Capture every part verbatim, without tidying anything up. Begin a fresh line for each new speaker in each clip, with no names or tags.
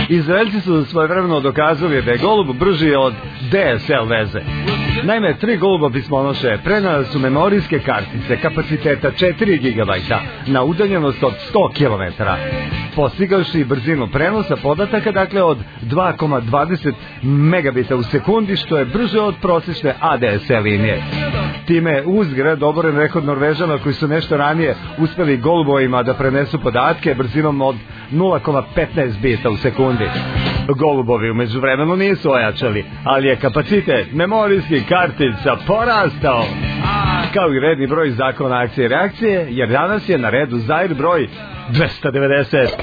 Izraelci su svojevremeno dokazali da je golub brži od D S L veze. Naime, tri goluba pismonoše preneli su memorijske kartice kapaciteta četiri gigabajta na udaljenost od sto kilometara, postigavši brzinu prenosa podataka, dakle, od dva zarez dvadeset megabita u sekundi, što je brže od prosječne A D S L linije. Time je uzgred oboren rekord Norvežana koji su nešto ranije uspeli golubovima da prenesu podatke brzinom od nula zarez petnaest bita u sekundi. Golubovi u međuvremenu nisu ojačali, ali je kapacitet memorijskih kartica porastao. Kao i redni broj zakona akcije i reakcije, jer danas je na redu Zair broj dvesta devedeset.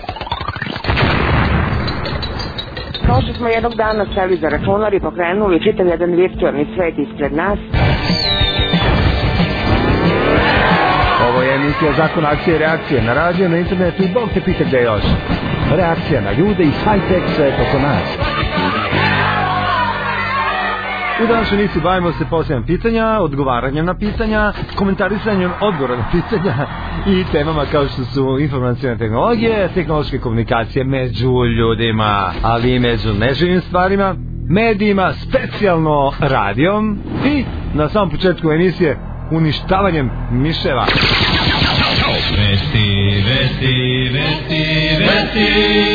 Kao što smo jednog dana seli za računar i pokrenuli čitav jedan virtualni svet ispred nas.
Ovo je emisija Zakon akcije i reakcije na radiju, na internetu i Bog te pita gde još. Reakcija na ljude i high-tech svet oko nas. U današnjoj emisiji bavimo se posljednjem pitanja, odgovaranjem na pitanja, komentarisanjem odgovora na pitanja i temama kao što su informacijne tehnologije, tehnološke komunikacije među ljudima, ali i među neživim stvarima, medijima, specijalno radijom i na samom početku emisije uništavanjem miševa.
Vesti, vesti, vesti, vesti.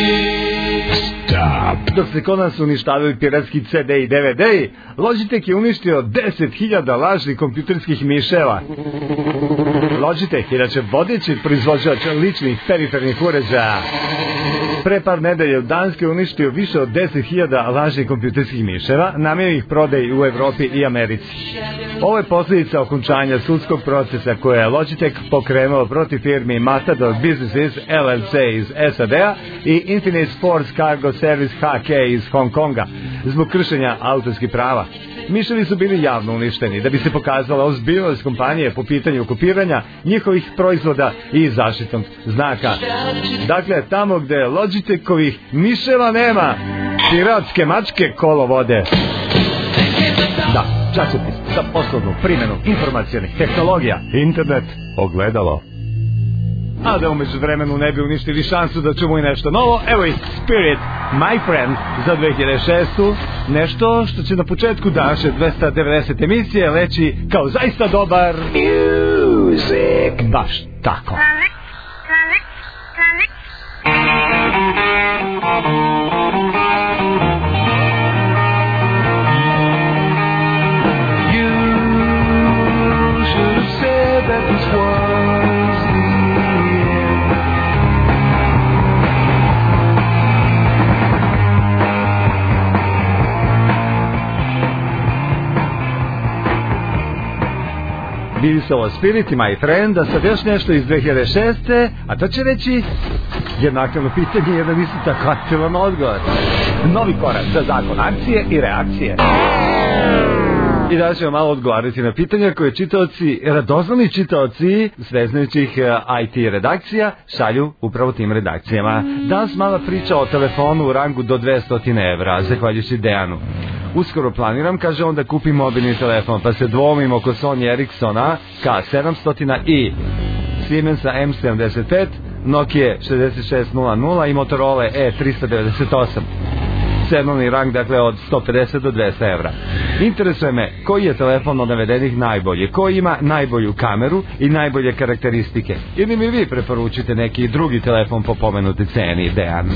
Stop.
Dok se kod nas uništavaju piratski C D i D V D, Logitech je uništio deset hiljada lažnih kompjuterskih miševa. Logitech je inače vodeći proizvođač ličnih perifernih uređaja. Pre par nedelje u Danskoj uništio više od deset hiljada lažnih kompjuterskih miševa, namenjenih prodaji u Evropi i Americi. Ovo je posljedica okončanja sudskog procesa koje je Logitech pokrenuo protiv firmi Matador Businesses L L C iz S A D-a i Infinite Sports Cargo Service H K iz Hong Konga zbog kršenja autorskih prava. Miševi su bili javno uništeni da bi se pokazala ozbiljnost kompanije po pitanju kopiranja njihovih proizvoda i zaštitnog znaka. Dakle, tamo gde Logitechovih miševa nema, piratske mačke kolo vode. Da, časopis za poslovnu primjenu informacijonih tehnologija, internet, ogledalo. A da umeđu vremenu ne bi uništili šansu da čujemo i nešto novo, evo i Spirit, My Friend za dve hiljade šestu. Nešto što će na početku današnje dvesta devedeset emisije leći kao zaista dobar music. Baš tako. Bili su ovo Spirit i My Friend, a sad još nešto iz dve hiljade šeste. A to će reći jedno aktivno pitanje, jedan isto tako aktivan odgovor. Novi korak za zakon akcije i reakcije. I da ćemo malo odgovarati na pitanja koje čitaoci, radoznali čitaoci sveznajućih I T redakcija šalju upravo tim redakcijama. Danas mala priča o telefonu u rangu do dvesta evra, zahvaljujući Dejanu. Uskoro planiram, kaže on, da kupim mobilni telefon, pa se dvomim oko Sony Ericssona K sedamsto i Siemensa M sedamdeset pet, Nokia šezdeset šest nula nula i Motorola E trista devedeset osam. Cenovni rang, dakle, od sto pedeset do dvesta evra. Interesuje me koji je telefon od navedenih najbolji, koji ima najbolju kameru i najbolje karakteristike. Ili mi vi preporučite neki drugi telefon po pomenuti ceni, Dejan.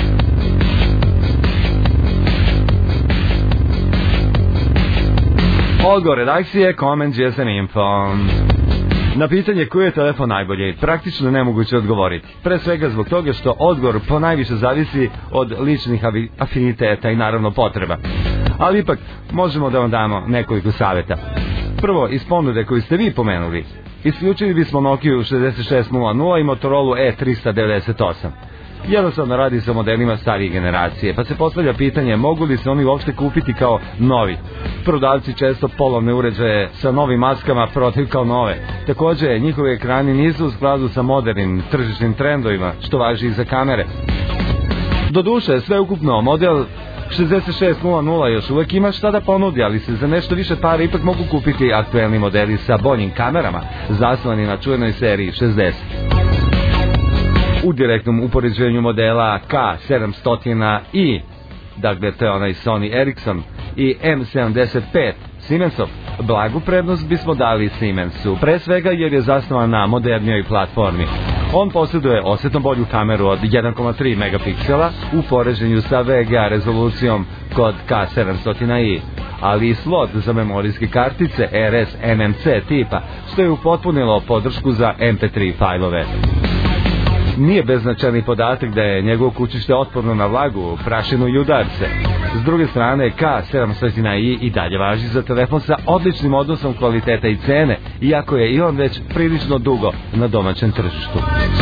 Odgovor redakcije Comment G S M Info. Na pitanje koji je telefon najbolji, praktično nemoguće odgovoriti. Pre svega zbog toga što odgovor po najviše zavisi od ličnih afiniteta i naravno potreba. Ali ipak možemo da vam damo nekoliko savjeta. Prvo, iz ponude koju ste vi pomenuli, isključili bismo Nokia šezdeset šest nula nula i Motorola E trista devedeset osam. Jednostavno radi se o modelima starije generacije, pa se postavlja pitanje mogu li se oni uopšte kupiti kao novi. Prodavci često polovne uređaje sa novim maskama prodaju kao nove. Također, njihovi ekrani nisu u skladu sa modernim tržišnim trendovima, što važi i za kamere. Doduše, sve ukupno model šezdeset šest nula nula još uvek ima šta da ponudi, ali se za nešto više para ipak mogu kupiti aktuelni modeli sa boljim kamerama, zasnovani na čuvenoj seriji šezdeset. U direktnom upoređenju modela K sedamsto i, dakle to je onaj Sony Ericsson, i M sedamdeset pet Siemensov, blagu prednost bismo dali Siemensu, pre svega jer je zasnovan na modernijoj platformi. On posjeduje osjetno bolju kameru od jedan zarez tri megapiksela u poređenju sa V G A rezolucijom kod K sedamsto i, ali i slot za memorijske kartice R S N M C tipa, što je upotpunilo podršku za M P tri fajlove. Nije beznačajni podatak da je njegovo kućište otporno na vlagu, prašinu i udarce. S druge strane, K sedamsto i i dalje važi za telefon sa odličnim odnosom kvaliteta i cene, iako je i on već prilično dugo na domaćem tržištu.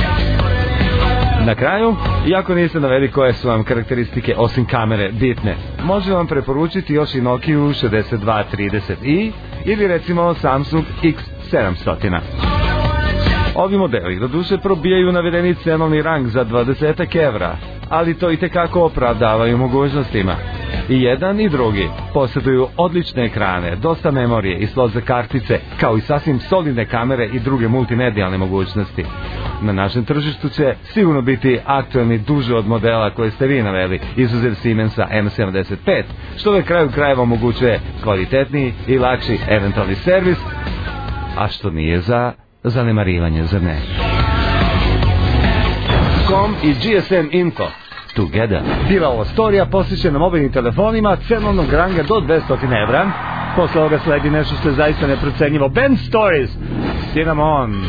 Na kraju, iako niste naveli koje su vam karakteristike osim kamere bitne, može vam preporučiti još i Nokia šezdeset dva trideset i ili recimo Samsung X sedamsto. Ovi modeli do duše probijaju navedeni cenovni rang za dvadeset evra, ali to itekako opravdavaju mogućnostima. I jedan i drugi posjeduju odlične ekrane, dosta memorije i slot za kartice, kao i sasvim solidne kamere i druge multimedijalne mogućnosti. Na našem tržištu će sigurno biti aktualni duže od modela koje ste vi naveli, izuzev Siemensa M sedamdeset pet, što na kraju krajeva omogućuje kvalitetniji i lakši eventualni servis, a što nije za zanemarivanje, zar ne? Com i G S M Info Together. Cijela ova storija posjećena mobilnim telefonima cenovnog ranga do dvesta evra. Posle ovoga sledi nešto što je zaista neprocenjivo. Band Stories, Cinnamon.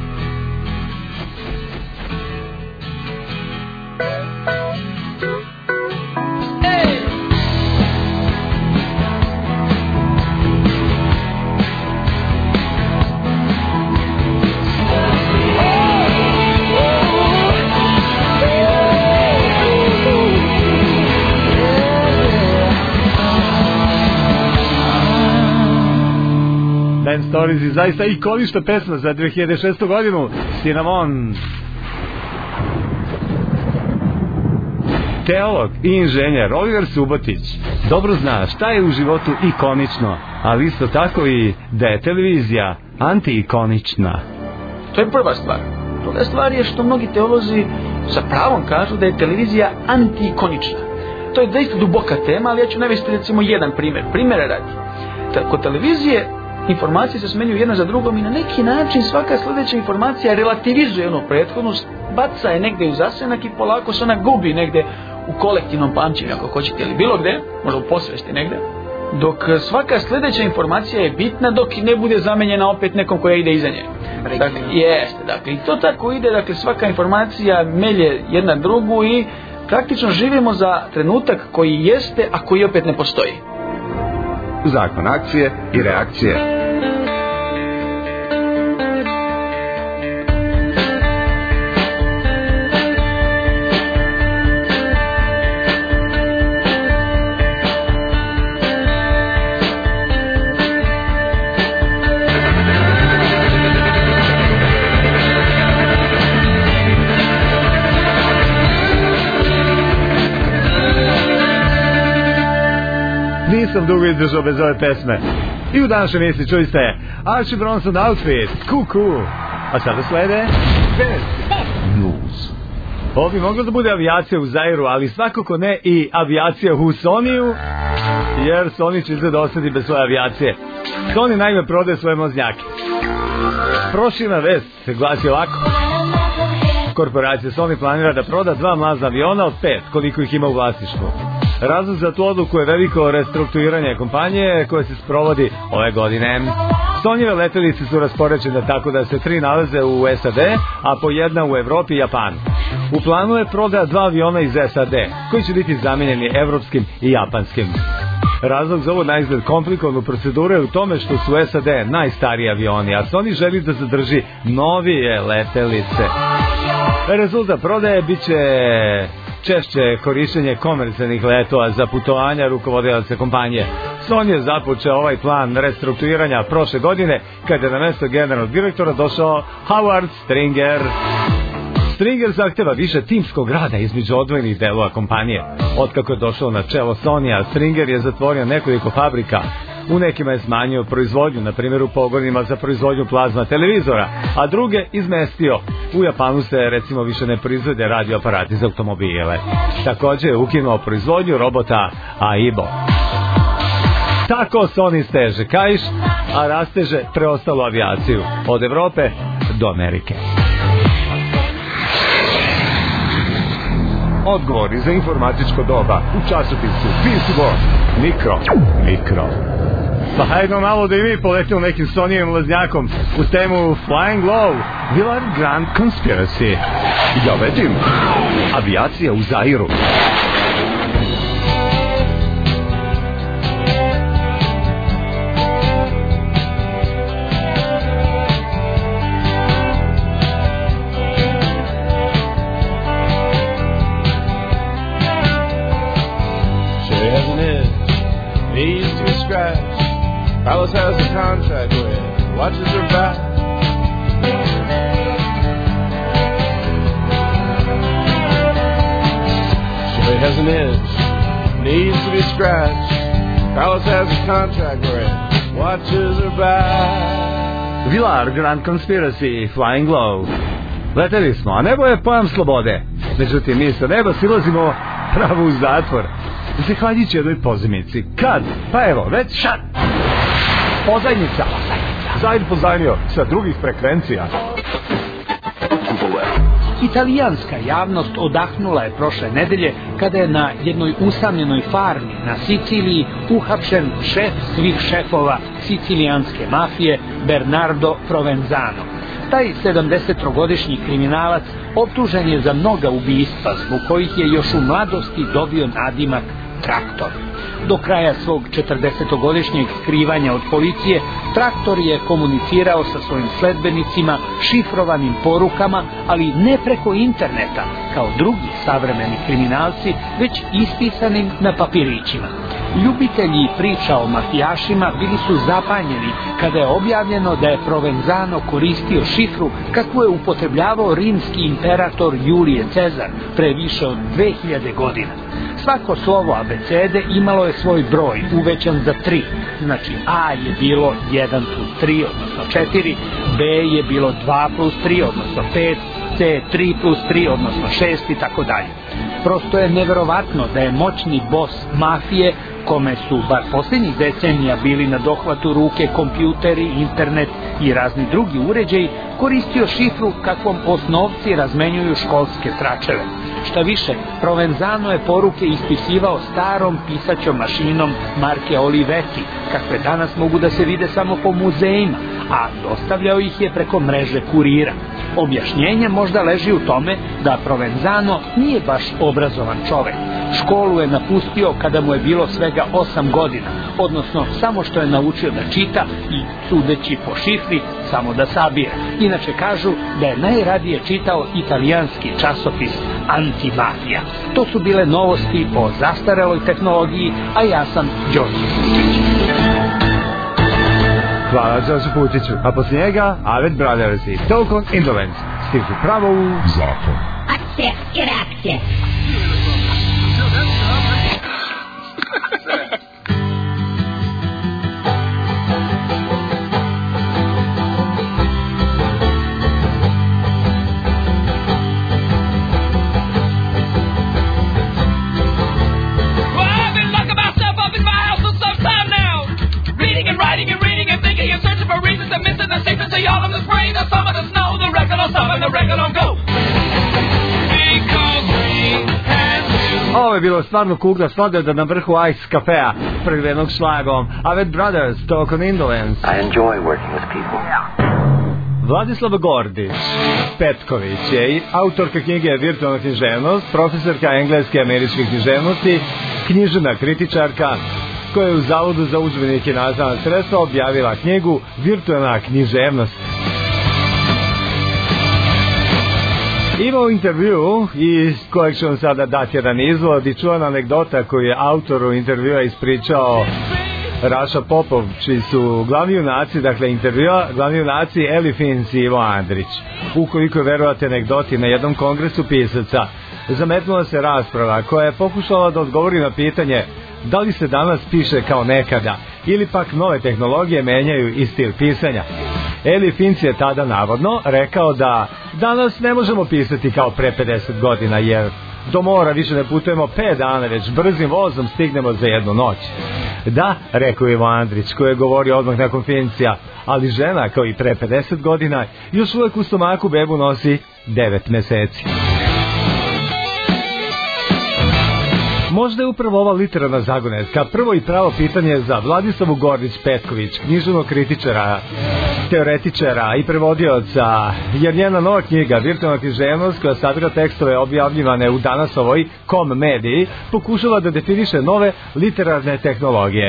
Stories je zaista ikonična pesma za dve hiljade šestu godinu. Cinnamon. Teolog i inženjer Oliver Subotić dobro zna šta je u životu ikonično, ali isto tako i da je televizija anti-ikonična.
To je prva stvar. Druga stvar je što mnogi teolozi sa pravom kažu da je televizija anti-ikonična. To je zaista duboka tema, ali ja ću navesti recimo jedan primjer. Primjera radi. Kod televizije informacije se smenjuju jedna za drugom i na neki način svaka sljedeća informacija relativizuje onu prethodnu, baca je negdje u zasenak i polako se ona gubi negdje u kolektivnom pamćenju, ako hoćete, ili bilo gdje, možda u posvesti negdje, dok svaka sljedeća informacija je bitna dok ne bude zamenjena opet nekom koja ide iza nje. Dakle, jeste, dakle, i to tako ide, dakle, svaka informacija melje jedna drugu i praktično živimo za trenutak koji jeste, a koji opet ne postoji.
Zakon akcije i reakcije. Nisam dugo izdržao bez ove pesme. I u današnjoj misli čuli ste Archie Bronson Outfit, Kuku. A sada slede Best News. Ovo bi moglo da bude avijacija u Zairu, ali svakako ne i avijacija u Soniju, jer Sony će izgleda ostati bez svoje avijacije. Sony naime prodaje svoje mlaznjake. Proširna vest se glasi ovako. Korporacija Sony planira da proda dva mlazna aviona od pet, koliko ih ima u vlasništvu. Razlog za tu odluku je veliko restrukturiranje kompanije koje se sprovodi ove godine. Sonyjeve letelice su raspoređene tako da se tri nalaze u S A D, a po jedna u Evropi i Japanu. U planu je prodaja dva aviona iz S A D, koji će biti zamijenjeni evropskim i japanskim. Razlog za ovu naizgled komplikovanu proceduru je u tome što su S A D najstariji avioni, a Sony želi da zadrži novije letelice. Rezultat prodaje bit će češće korištenje komercijalnih letova za putovanja rukovodilaca kompanije. Sony je započeo ovaj plan restrukturiranja prošle godine kada je na mjesto generalnog direktora došao Howard Stringer. Stringer zahteva više timskog rada između odvojenih delova kompanije. Otkako je došao na čelo Sony-a, Stringer je zatvorio nekoliko fabrika, U nekima je smanjio proizvodnju, na primjer u pogonima za proizvodnju plazma televizora, a druge izmestio. U Japanu se recimo više ne proizvode radioaparati za automobile. Također je ukinuo proizvodnju robota Aibo. Tako Sony steže kaiš, a rasteže preostalu avijaciju od Evrope do Amerike. Odgovori za informatičko doba u časopisu P C World. Mikro, mikro. Pa hajdno malo da i mi poletimo nekim Sonijevim laznjakom u temu Flying Low, Willard Grant Conspiracy. Ja vedim, avijacija u Zairu.
Palace has a contract with watches her back. She has an itch, needs to be scratched. Palace has a contract with watches her back.
Willard Grant Conspiracy, Flying Low. Leteli smo, a nebo je pojam slobode. Međutim, mi sa neba silazimo pravo u zatvor. Zahvaljujući jednoj pozajmici. Kad? Pa evo, već šat! Pozajmica. Zair pozajmio sa drugih frekvencija.
Italijanska javnost odahnula je prošle nedelje kada je na jednoj usamljenoj farmi na Siciliji uhapšen šef svih šefova sicilijanske mafije Bernardo Provenzano. Taj sedamdesettrogodišnji kriminalac optužen je za mnoga ubistva zbog kojih je još u mladosti dobio nadimak Traktor. Do kraja svog četrdesetogodišnjeg skrivanja od policije, Traktor je komunicirao sa svojim sledbenicima šifrovanim porukama, ali ne preko interneta, kao drugi savremeni kriminalci, već ispisanim na papirićima. Ljubitelji priča o mafijašima bili su zapanjeni kada je objavljeno da je Provenzano koristio šifru kakvu je upotrebljavao rimski imperator Julije Cezar pre više od dve hiljade godina. Svako slovo abecede imalo je svoj broj uvećan za tri, znači A je bilo jedan plus tri, odnosno četiri, B je bilo dva plus tri, odnosno pet, C tri plus tri, odnosno šest i tako dalje. Prosto je neverovatno da je moćni bos mafije, kome su bar posljednjih decenija bili na dohvatu ruke kompjuteri, internet i razni drugi uređaji, koristio šifru kakvom osnovci razmenjuju školske tračeve. Šta više, Provenzano je poruke ispisivao starom pisaćom mašinom marke Olivetti, kakve danas mogu da se vide samo po muzejima, a dostavljao ih je preko mreže kurira. Objašnjenje možda leži u tome da Provenzano nije baš obrazovan čovek. Školu je napustio kada mu je bilo svega osam godina, odnosno samo što je naučio da čita i, sudeći po šifri, samo da sabira. Inače kažu da je najradije čitao italijanski časopis Antimafija. To su bile novosti o zastareloj tehnologiji, a ja sam Đorđe Putić.
Hvala Đorđe Putiću, a poslije njega Avett Brothers i Token Indolence stižu pravo u zatvor.
Grazie, grazie.
Ovo je bilo stvarno kugla slade da na vrhu Ice Cafea prvenog šlagom Avett Brothers, Token Indolence.
I enjoy working with people.
Vladislava Gordić Petković je autorka knjige Virtualna književnost, profesorka engleske i američke književnosti, književna kritičarka koja je u Zavodu za udžbenike i nastavna sredstva objavila knjigu Virtualna književnost. Imao intervju iz kojeg ću vam sada dati jedan izvod i čuvana anegdota koju je autoru intervjua ispričao Raša Popov, čiji su glavni junaci, dakle intervjua, glavni junaci Eli Fins i Ivo Andrić. Ukoliko verovate anegdoti, na jednom kongresu pisaca zametnula se rasprava koja je pokušala da odgovori na pitanje da li se danas piše kao nekada ili pak nove tehnologije menjaju i stil pisanja. Eli Finc je tada navodno rekao da danas ne možemo pisati kao pre pedeset godina, jer do mora više ne putujemo pet dana, već brzim vozom stignemo za jednu noć. Da, rekao Ivo Andrić, koji je govorio odmah nakon Fincija, ali žena, kao i pre pedeset godina, još uvek u stomaku bebu nosi devet meseci. Možda je upravo ova literarna zagonetka prvo i pravo pitanje za Vladislavu Gordić-Petković, književnog kritičara, teoretičara i prevodioca, jer njena nova knjiga Virtualna književnost, koja sadrža tekstove objavljivane u Danasovoj kom mediji, pokušava da definiše nove literarne tehnologije.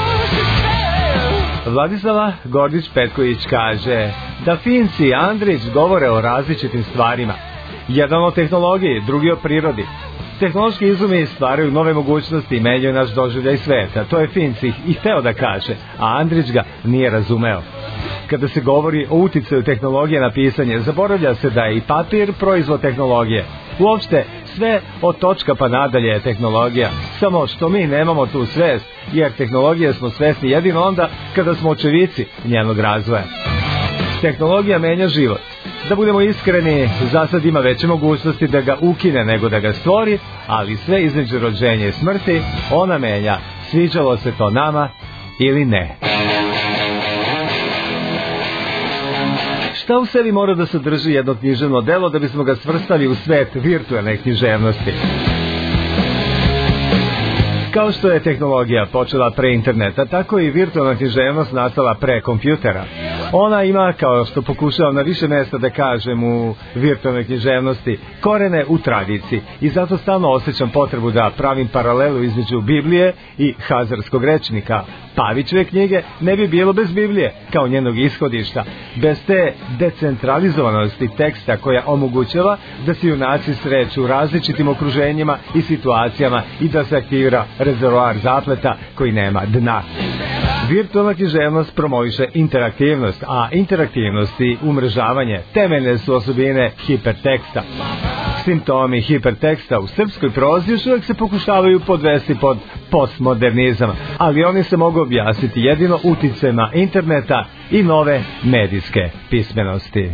Vladislava Gordić-Petković kaže da Finc i Andrić govore o različitim stvarima. Jedan o tehnologiji, drugi o prirodi. Tehnološki izumi stvaraju nove mogućnosti i menjaju naš doživljaj sveta. To je Finc i hteo da kaže, a Andrić ga nije razumeo. Kada se govori o uticaju tehnologije na pisanje, zaboravlja se da je i papir proizvod tehnologije. Uopšte, sve od točka pa nadalje je tehnologija, samo što mi nemamo tu svest, jer tehnologije smo svesni jedino onda kada smo očevici njenog razvoja. Tehnologija menja život. Da budemo iskreni, za sad ima veće mogućnosti da ga ukine nego da ga stvori, ali sve između rođenja i smrti ona menja, sviđalo se to nama ili ne. Šta u sebi mora da sadrži jedno književno delo da bismo ga svrstali u svet virtualne književnosti? Kao što je tehnologija počela pre interneta, tako i virtualna književnost nastala pre kompjutera. Ona ima, kao što pokušavam na više mesta da kažem u virtualnoj književnosti, korene u tradiciji i zato stalno osjećam potrebu da pravim paralelu između Biblije i Hazarskog rečnika. Pavićeve knjige ne bi bilo bez Biblije, kao njenog ishodišta, bez te decentralizovanosti teksta koja omogućava da se junaci sreću u različitim okruženjima i situacijama i da se aktivira rezervoar zapleta koji nema dna. Virtualna književnost promoviše interaktivnost, a interaktivnost i umrežavanje temeljne su osobine hiperteksta. Simptomi hiperteksta u srpskoj prozi još uvek se pokušavaju podvesti pod postmodernizam, ali oni se mogu objasniti jedino uticajima interneta i nove medijske pismenosti.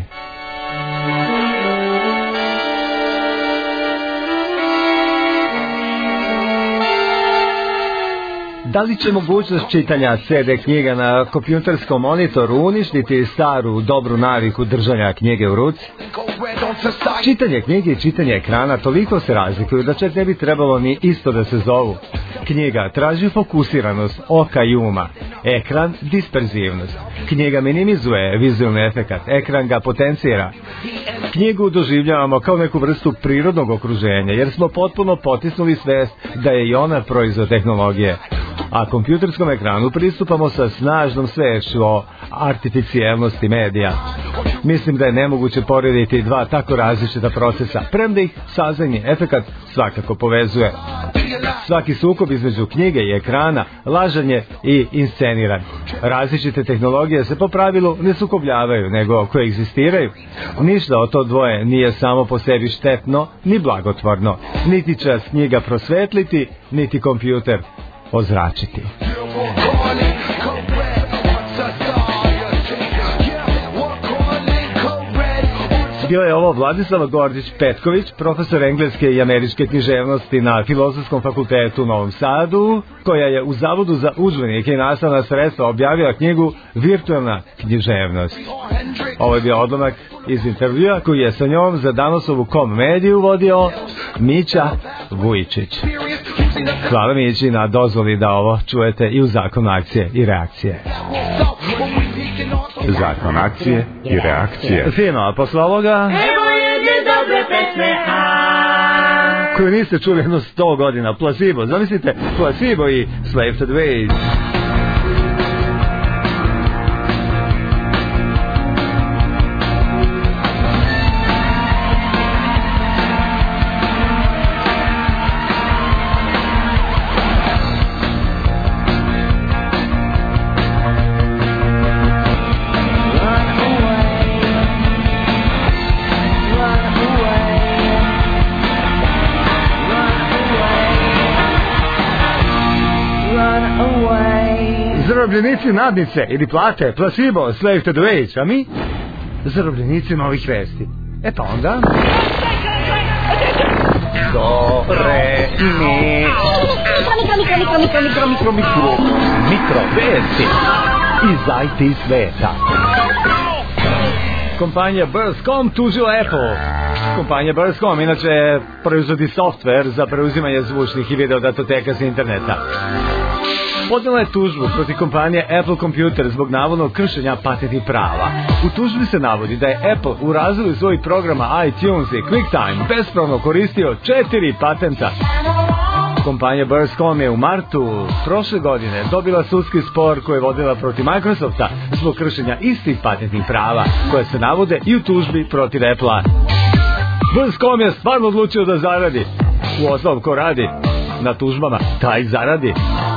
Da li će mogućnost čitanja ce de knjiga na kompjuterskom monitoru uništiti staru dobru naviku držanja knjige u ruci? Čitanje knjige i čitanje ekrana toliko se razlikuju da čak ne bi trebalo ni isto da se zovu. Knjiga traži fokusiranost oka i uma, ekran disperzivnost. Knjiga minimizuje vizualni efekat, ekran ga potencira. Knjigu doživljavamo kao neku vrstu prirodnog okruženja, jer smo potpuno potisnuli svest da je i ona proizvod tehnologije. A kompjuterskom ekranu pristupamo sa snažnom svešću o artificijelnosti medija. Mislim da je nemoguće porediti dva tako različita procesa, premda ih saznajni efekat svakako povezuje. Svaki sukob između knjige i ekrana lažan je i insceniran. Različite tehnologije se po pravilu ne sukobljavaju, nego koegzistiraju. Ništa od to dvoje nije samo po sebi štetno ni blagotvorno. Niti će knjiga prosvetliti, niti kompjuter ozračiti. Bio je ovo Vladislava Gordić-Petković, profesor engleske i američke književnosti na Filozofskom fakultetu u Novom Sadu, koja je u Zavodu za udžbenike i nastavna sredstva objavila knjigu Virtualna književnost. Ovo je bio odlomak iz intervjua koji je sa njom za Danosovu kom mediju vodio Mića Vujičić. Hvala Mići na dozvoli da ovo čujete i u Zakonu akcije i reakcije.
Zakon akcije i reakcije.
Fino, a posle ovoga...
Evo jedne dobre pesme, a...
koju niste čuli jedno sto godina, Placebo. Zamislite, Placebo i Slave to the Waves.
Away.
zarobljenici nadnice ili plate, placebo, slave to the wage, a mi zarobljenici novih vesti. E pa onda do, re, mi mikro, mikro, mikro, mikro, mikro, mikro mikro vesti iz I T sveta. Kompanija Burscom tužila Apple. Kompanija Burscom inače proizvodi softver za preuzimanje zvučnih i video datoteka s interneta. Podnela je tužbu protiv kompanije Apple Computer zbog navodnog kršenja patentnih prava. U tužbi se navodi da je Apple u razvoju svojih programa iTunes i QuickTime bespravno koristio četiri patenta. Kompanija Burscom je u martu prošle godine dobila sudski spor koji je vodila protiv Microsofta zbog kršenja istih patentnih prava koje se navode i u tužbi protiv Apple-a. Burscom je stvarno odlučio da zaradi. U osnovu ko radi na tužbama, taj zaradi.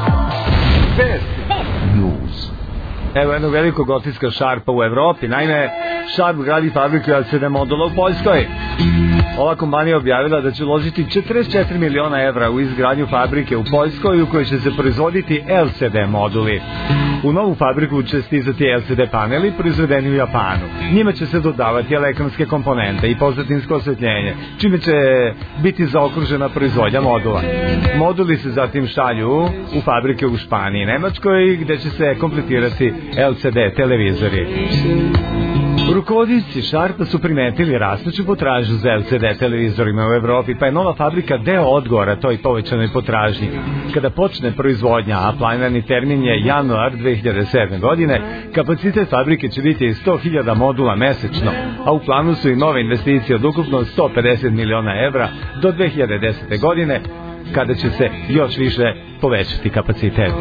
News. Evo jednog velikog otiska Sharpa u Evropi. Naime, Sharp gradi fabriku L C D modula u Poljskoj. Ova kompanija objavila da će uložiti četrdeset četiri miliona evra u izgradnju fabrike u Poljskoj u kojoj će se proizvoditi L C D moduli. U novu fabriku će stizati L C D paneli proizvedeni u Japanu. Njima će se dodavati elektronske komponente i pozadinsko osvetljenje, čime će biti zaokružena proizvodnja modula. Moduli se zatim šalju u fabrike u Španiji i Nemačkoj gde će se kompletirati L C D televizori. Rukovodioci Sharpa su primetili rastuću potražnju za L C D televizorima u Evropi, pa je nova fabrika deo odgovora toj povećanoj potražnji. Kada počne proizvodnja, a planirani termin je januar dve hiljade sedme. godine, kapacitet fabrike će biti sto hiljada modula mesečno, a u planu su i nove investicije od ukupno sto pedeset miliona evra do dve hiljade desete. godine, kada će se još više povećati kapacitet.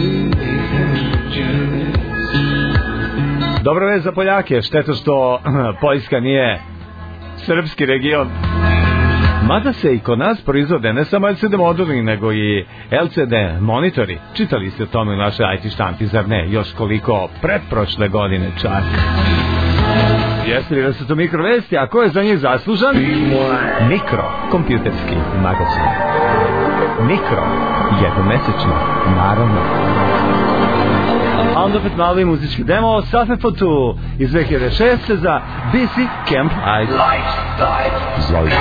Dobro vest za Poljake, šteta što Poljska nije srpski region. Mada se i kod nas proizvode ne samo L C D moduli, nego i L C D monitori. Čitali ste o tome u našoj I T štampi, zar ne? Još koliko pretprošle godine čak. Jeste li da su to mikrovesti, a ko je za njih zaslužan? Mikro, kompjuterski magazin. Mikro, jednomesečno, naravno. A onda opet malo i muzički demo Safe for Two iz dve hiljade šeste. za B C Camp Lifestyle. Zvolite.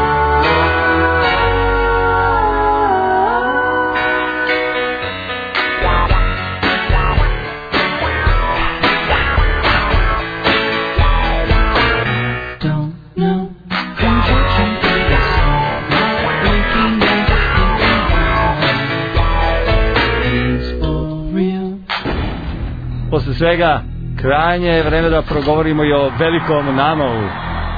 Posle svega, krajnje je vreme da progovorimo i o velikom nanovu.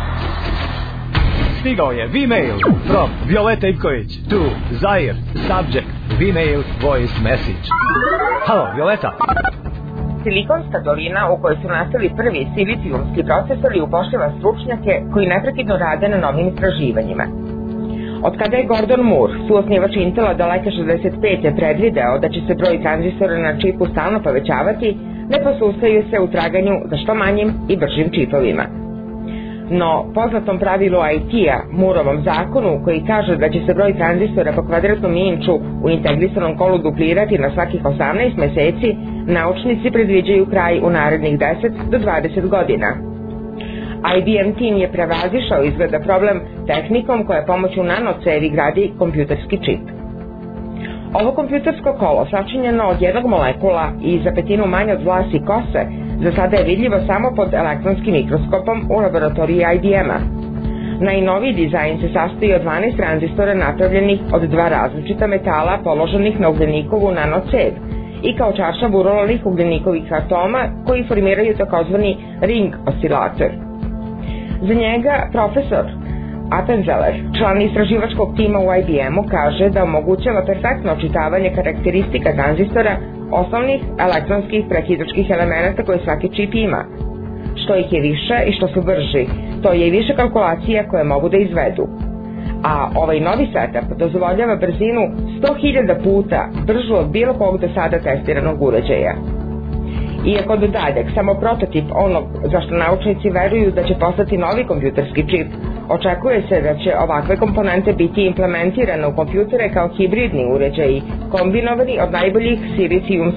Stigao je V-mail from Violeta Ivković to Zair, subject, V-mail voice message. Halo, Violeta.
Silikonska dolina u kojoj su nastali prvi silicijumski procesori upošljava stručnjake koji neprekidno rade na novim istraživanjima. Od kada je Gordon Moore, suosnivač Intela daleke šezdeset pete. predvideo da će se broj tranzistora na čipu stalno povećavati, ne posustaju se u traganju za što manjim i bržim čipovima. No, poznatom pravilu I T-a, Mooreovom zakonu, koji kaže da će se broj tranzistora po kvadratnom inču u integrisanom kolu duplirati na svakih osamnaest meseci, naučnici predviđaju kraj u narednih deset do dvadeset godina. I B M tim je prevazišao izgleda problem tehnikom koja pomoću nanocevi gradi kompjuterski čip. Ovo kompjutersko kolo, sačinjeno od jednog molekula i za petinu manje od vlasi kose, za sada je vidljivo samo pod elektronskim mikroskopom u laboratoriji I B M-a. Najnoviji dizajn se sastoji od dvanaest tranzistora napravljenih od dva različita metala položenih na ugljenikovu nanocev i kao čaršav urolnih ugljenikovih atoma koji formiraju takozvani ring oscilator. Za njega profesor Appenzeller, član istraživačkog tima u I B M-u, kaže da omogućava perfektno očitavanje karakteristika tranzistora osnovnih elektronskih prekidačkih elemenata koje svaki čip ima. Što ih je više i što su brži, to je i više kalkulacija koje mogu da izvedu. A ovaj novi setup dozvoljava brzinu sto hiljada puta bržu od bilo kog do sada testiranog uređaja. Iako do daljeg samo prototip onog za što naučnici veruju da će postati novi kompjuterski čip, očekuje se da će ovakve komponente biti implementirane u kompjutere kao hibridni uređaji, kombinovani od najboljih silicijumskih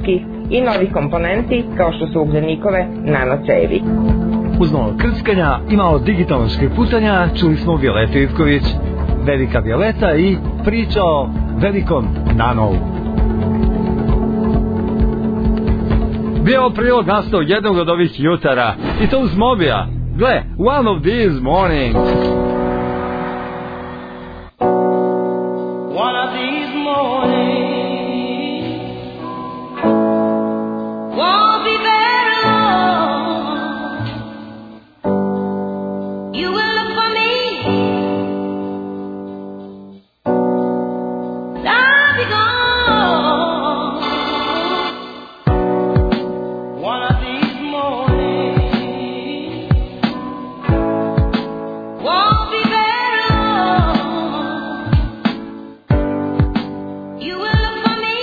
i novih komponenti kao što su ugljenikove nanocevi.
Uz novo krckanja imao digitalnoških putanja, čuli smo Violetu Ivković, Velika Violeta i priča o velikom nanovu. Bio prilog nastao jednog od ovih jutara i to uz Mobija. Gle, one of these mornings.
One of these mornings won't be very long. You will look for me. I'll be gone. One of these mornings won't be very long. You will look for me.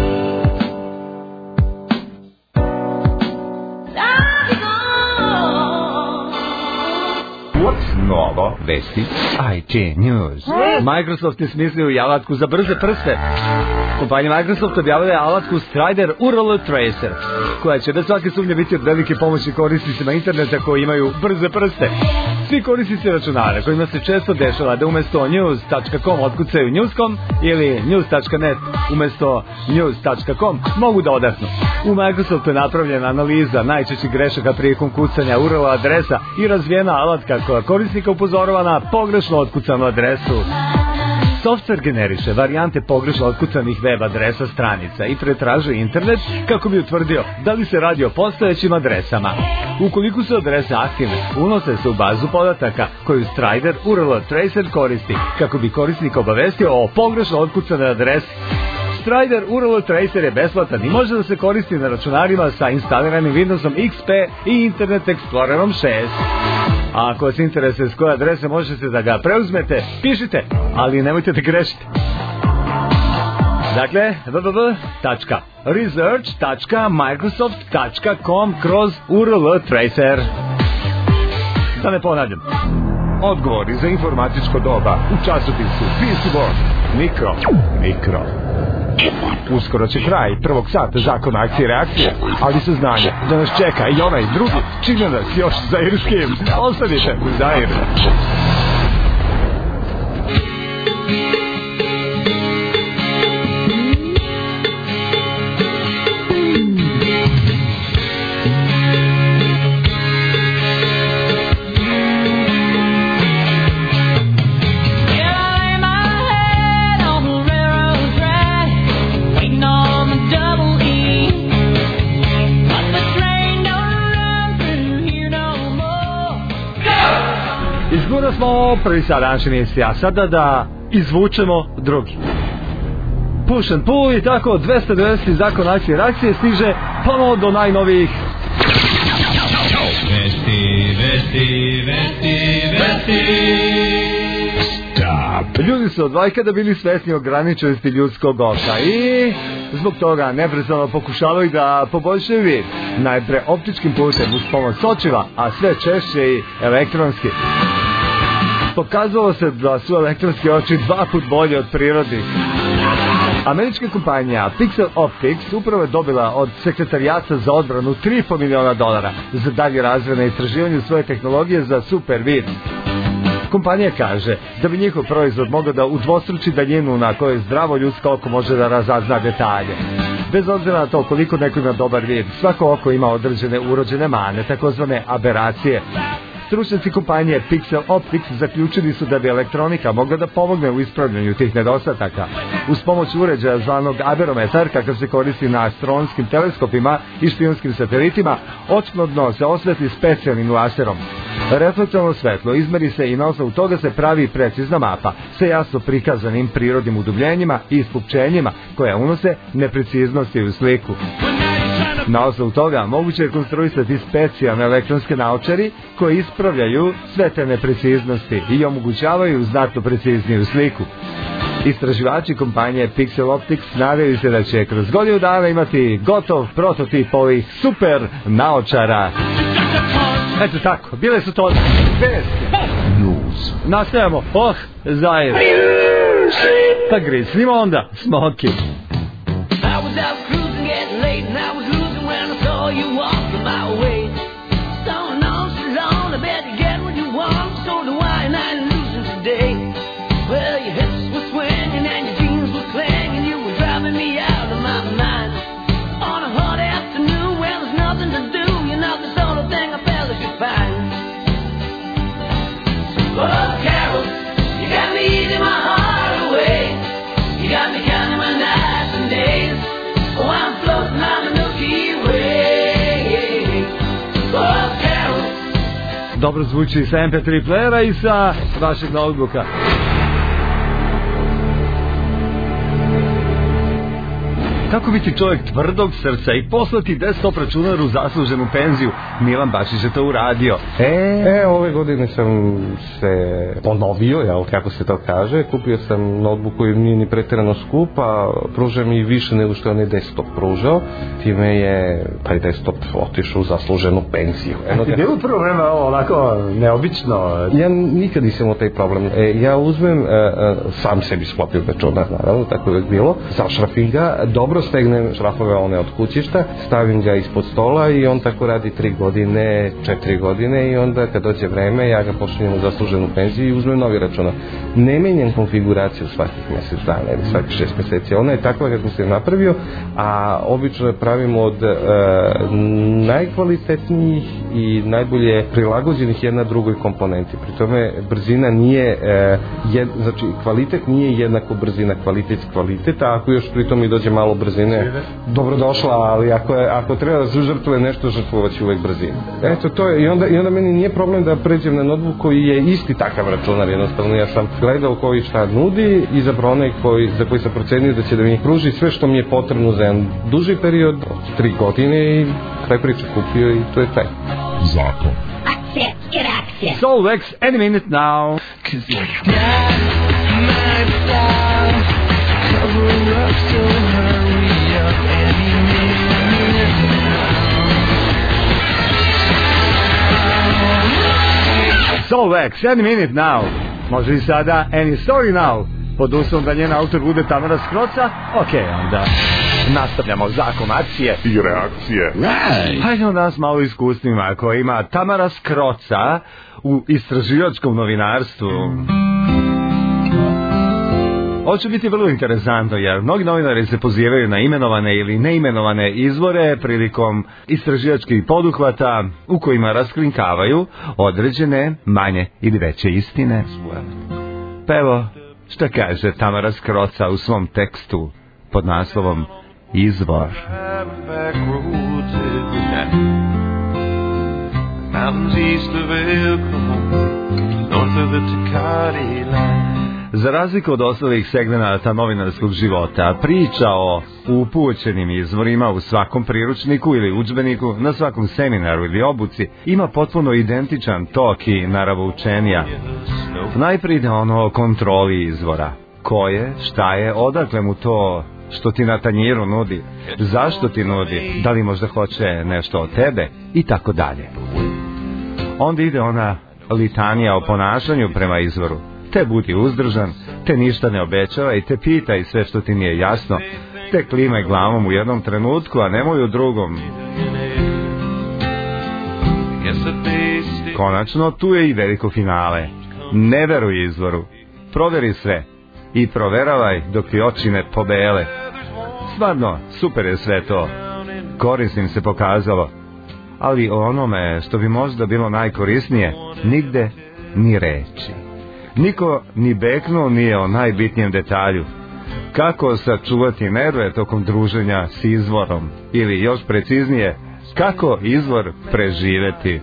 I'll be gone.
What's novo? Vesti I T News. Microsoft je smislio i alatku za brze prste. Kompanija Microsoft objavila je alatku Strider U R L Tracer, koja će bez svake sumnje biti od velike pomoći korisnicima interneta koji imaju brze prste. Svi korisnici računara kojima se često dešava da umjesto news tačka com otkucaju news tačka com ili news tačka net umjesto news tačka com mogu da odahnu. U Microsoftu je napravljena analiza najčešćih grešaka prilikom kucanja U R L adresa i razvijena alatka koja korisnika upozorava na pogrešno otkucanu adresu. Software generiše varijante pogrešno otkucanih web adresa stranica i pretražuje internet kako bi utvrdio da li se radi o postojećim adresama. Ukoliko su adrese aktivne, unose se u bazu podataka koju Strider U R L Tracer koristi kako bi korisnika obavestio o pogrešno otkucanoj adresi. Strider U R L Tracer je besplatan i može da se koristi na računarima sa instaliranim Windowsom X P i Internet Explorerom šest. A ako vas interesuje s koje adrese možete da ga preuzmete, pišite, ali nemojte da grešite. Dakle, w w w tačka research tačka microsoft tačka com kroz U R L Tracer. Da ne ponavljam.
Odgovori za informatičko doba u časopisu P C World. Mikro, mikro. Uskoro će kraj prvog sata zakona akcije i reakcije, ali saznanje da nas čeka i onaj drugi čine nas još zairskim. Ostanite u Zair.
Izgurno smo prvi sad današnje emisije, a sada da izvučemo drugi. Push and pull i tako dvesta devedeset zakon akcije i reakcije stiže ponovo do najnovijih.
Vesti, vesti, vesti, vesti.
Stop. Ljudi su od vajkada bili svesni ograničenosti ljudskog oka i zbog toga neprestano pokušavaju da poboljšaju vid. Najpre optičkim putem uz pomoć sočiva, a sve češće i elektronski. Pokazalo se da su elektronski oči dva put bolje od prirodnih. Američka kompanija Pixel Optics upravo je dobila od sekretarijata za odbranu tri i po miliona dolara za dalje razvoj na istraživanju svoje tehnologije za super vid. Kompanija kaže da bi njihov proizvod mogao da udvostruči daljinu na kojoj zdravo ljudsko oko može da razazna detalje. Bez obzira na to koliko neko ima dobar vid, svako oko ima određene urođene mane, takozvane aberacije. Stručnjaci kompanije Pixel Optics zaključili su da bi elektronika mogla da pomogne u ispravljanju tih nedostataka. Uz pomoć uređaja zvanog aberometar, kakav se koristi na astronomskim teleskopima i špijunskim satelitima, očno dno se osvetli specijalnim laserom. Reflektovano svetlo izmeri se i na osnovu toga se pravi precizna mapa sa jasno prikazanim prirodnim udubljenjima i ispupčenjima koja unose nepreciznosti u sliku. Na osnovu toga moguće je konstruisati specijalne elektronske naočari koji ispravljaju sve te nepreciznosti i omogućavaju znatno precizniju sliku. Istraživači kompanije Pixel Optics nadaju se da će kroz godinu dana imati gotov prototip ovih super naočara. Eto tako, bile su to vesti. News. Nastavljamo. Oh, Zair. Pa grisnimo onda, Smoky.
I was out cruising, getting late, and I was losing when I saw you walking my way. So nonchalant, I bet you get what you want. So do I, and I ain't losing today. Well, your hips were swinging and your jeans were clanging. You were driving me out of my mind. On a hot afternoon when there's nothing to do, you're not the sort of thing a fella could find. Oh, Carol, you got me eating my heart away. You got me counting my nights and days. Oh, I'm floating on the Milky Way. Oh, Carol.
Dobro zvuči sa em pe tri playera i sa vašeg notebooka. Kako biti čovjek tvrdog srca i poslati desktop računar u zasluženu penziju? Milan Bačić je to uradio.
E, e ove godine sam se ponovio, jel, kako se to kaže. Kupio sam notebook koji nije ni pretjerano skup, a pruža mi više nego što je onaj desktop pružao. Time je taj desktop otišao u zasluženu penziju.
Eno, ti je bilo prvo vreme ovo onako neobično?
Ja nikad nisam imao taj problem. E, ja uzmem, e, e, sam sebi sklopio računar, naravno, tako je bilo. Zašrafim ga, dobro stegnem šrafove one od kućišta, stavim ga ispod stola i on tako radi tri godine, četiri godine i onda kad dođe vreme ja ga pošaljem u zasluženu penziju i uzmem novi računar. Ne menjam konfiguraciju svakih mjesec dana ili svakih šest mjeseci. Ona je takva kako sam napravio, a obično je pravimo od e, najkvalitetnijih i najbolje prilagođenih jedna drugoj komponenti. Pri tome brzina nije, e, jed, znači kvalitet nije jednako brzina, kvalitet kvalitet, a ako još pri tome i dođe malo brzine, dobrodošla, ali ako, je, ako treba da se žrtvuje nešto, žrtvovat ću uvek brzinu. Eto, to je, i onda, i onda meni nije problem da pređem na notebook koji je isti takav računar, jednostavno ja sam gledao koji šta nudi, izabrao onaj koji, za koji sam procenio da će da mi pruži sve što mi je potrebno za jedan duži period, od tri godine i kraj priče kupio i to je taj.
Zakon.
Akcija, jer akcija.
Solvex, any minute now. Solvex, any minute now. Može i sada any story now. Pod uslovom da njen autor bude Tamara Skroca. Ok, onda nastavljamo zakon akcije
I reakcije.
Right. Hajde onda nas malo iskustvima koje ima Tamara Skroca u istraživačkom novinarstvu. Ovo će biti vrlo interesantno jer mnogi novinari se pozivaju na imenovane ili neimenovane izvore prilikom istraživačkih poduhvata u kojima raskrinkavaju određene manje ili veće istine. Pa evo, šta kaže Tamara Skroca u svom tekstu pod naslovom Izvor. Za razliku od ostalih segmenata novinarskog života, priča o upućenim izvorima u svakom priručniku ili udžbeniku, na svakom seminaru ili obuci, ima potpuno identičan tok i naravoučenija. Najprije ide ono o kontroli izvora. Ko je, šta je, odakle mu to što ti na tanjiru nudi, zašto ti nudi, da li možda hoće nešto od tebe i tako dalje. Onda ide ona litanija o ponašanju prema izvoru. Te budi uzdržan, te ništa ne obećava i te pitaj sve što ti nije jasno, te klimaj glavom u jednom trenutku, a nemoj u drugom. Konačno, tu je i veliko finale. Ne veruj izvoru, proveri sve i proveravaj dok ti oči ne pobele. Stvarno, super je sve to. Korisnim se pokazalo, ali o onome što bi možda bilo najkorisnije, nigde ni reči. Niko ni beknuo nije o najbitnijem detalju. Kako sačuvati nerve tokom druženja s izvorom? Ili još preciznije, kako izvor preživeti?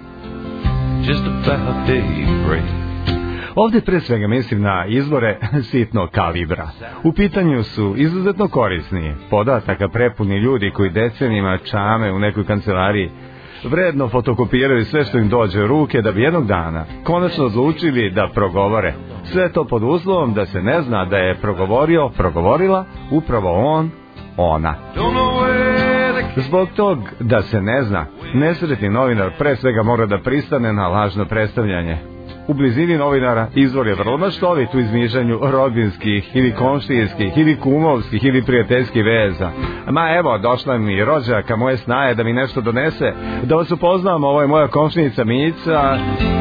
Ovdje pre svega mislim na izvore sitnog kalibra. U pitanju su izuzetno korisni, podataka prepuni ljudi koji decenijima čame u nekoj kancelariji, vredno fotokopiraju sve što im dođe u ruke da bi jednog dana konačno odlučili da progovore. Sve to pod uslovom da se ne zna da je progovorio, progovorila upravo on, ona. Zbog tog da se ne zna, nesretni novinar pre svega mora da pristane na lažno predstavljanje. U blizini novinara izvor je vrlo maštovit u izmišljanju rodbinskih ili komšijskih ili kumovskih ili prijateljskih veza. Ma evo, došla mi rođaka moje snaje da mi nešto donese, da vas upoznam, ovo je moja komšinica Mica.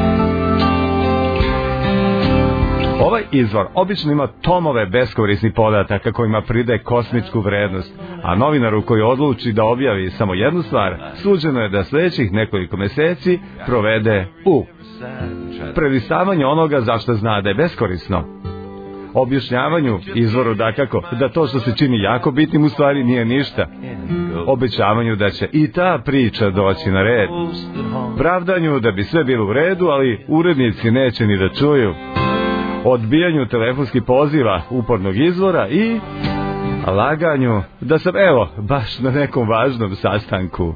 Ovaj izvor obično ima tomove beskorisnih podataka kojima pridaje kosmičku vrednost, a novinaru koji odluči da objavi samo jednu stvar, suđeno je da sljedećih nekoliko meseci provede u prelistavanju onoga za što zna da je beskorisno, objašnjavanju izvoru dakako da to što se čini jako bitnim u stvari nije ništa, obećavanju da će i ta priča doći na red, pravdanju da bi sve bilo u redu, ali urednici neće ni da čuju, odbijanju telefonskih poziva upornog izvora i laganju da sam evo baš na nekom važnom sastanku.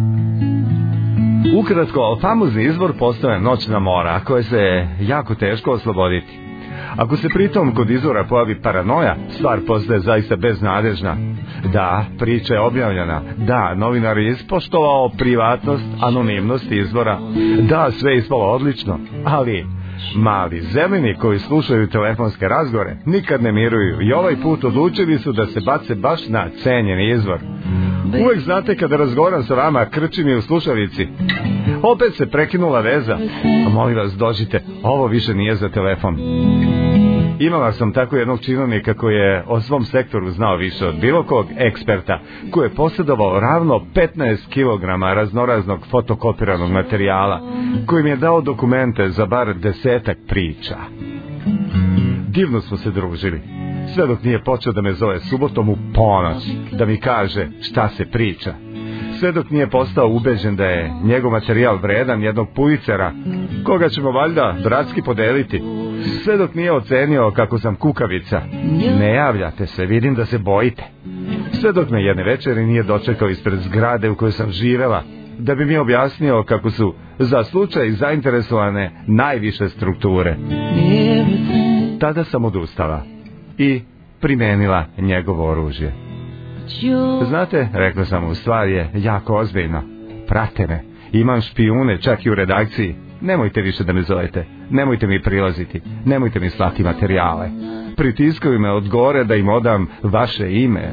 Ukratko, famozni izvor postaje noćna mora koje se je jako teško osloboditi. Ako se pritom kod izvora pojavi paranoja, stvar postaje zaista beznadežna. Da, priča je objavljena. Da, novinar je ispoštovao privatnost, anonimnost izvora. Da, sve je ispalo odlično, ali mali zemljini koji slušaju telefonske razgovore nikad ne miruju i ovaj put odlučili su da se bace baš na cenjeni izvor. Uvek znate kada razgovaram sa vama, krči mi u slušalici. Opet se prekinula veza. A molim vas, dođite, ovo više nije za telefon. Imala sam tako jednog činovnika koji je o svom sektoru znao više od bilo kog eksperta, koji je posjedovao ravno petnaest kilograma raznoraznog fotokopiranog materijala, koji mi je dao dokumente za bar desetak priča. Divno smo se družili, sve dok nije počeo da me zove subotom u ponoć, da mi kaže šta se priča. Sve dok nije postao ubeđen da je njegov materijal vredan jednog Pulitzera, koga ćemo valjda bratski podeliti. Sve dok nije ocenio kako sam kukavica. Ne javljate se, vidim da se bojite. Sve dok me jedne večeri nije dočekao ispred zgrade u kojoj sam živela, da bi mi objasnio kako su za slučaj zainteresovane najviše strukture. Tada sam odustala i primenila njegovo oružje. Znate, rekao sam mu, stvar je jako ozbiljna. Prate me, imam špijune čak i u redakciji. Nemojte više da me zovete, nemojte mi prilaziti, nemojte mi slati materijale. Pritiskaju me od gore da im odam vaše ime.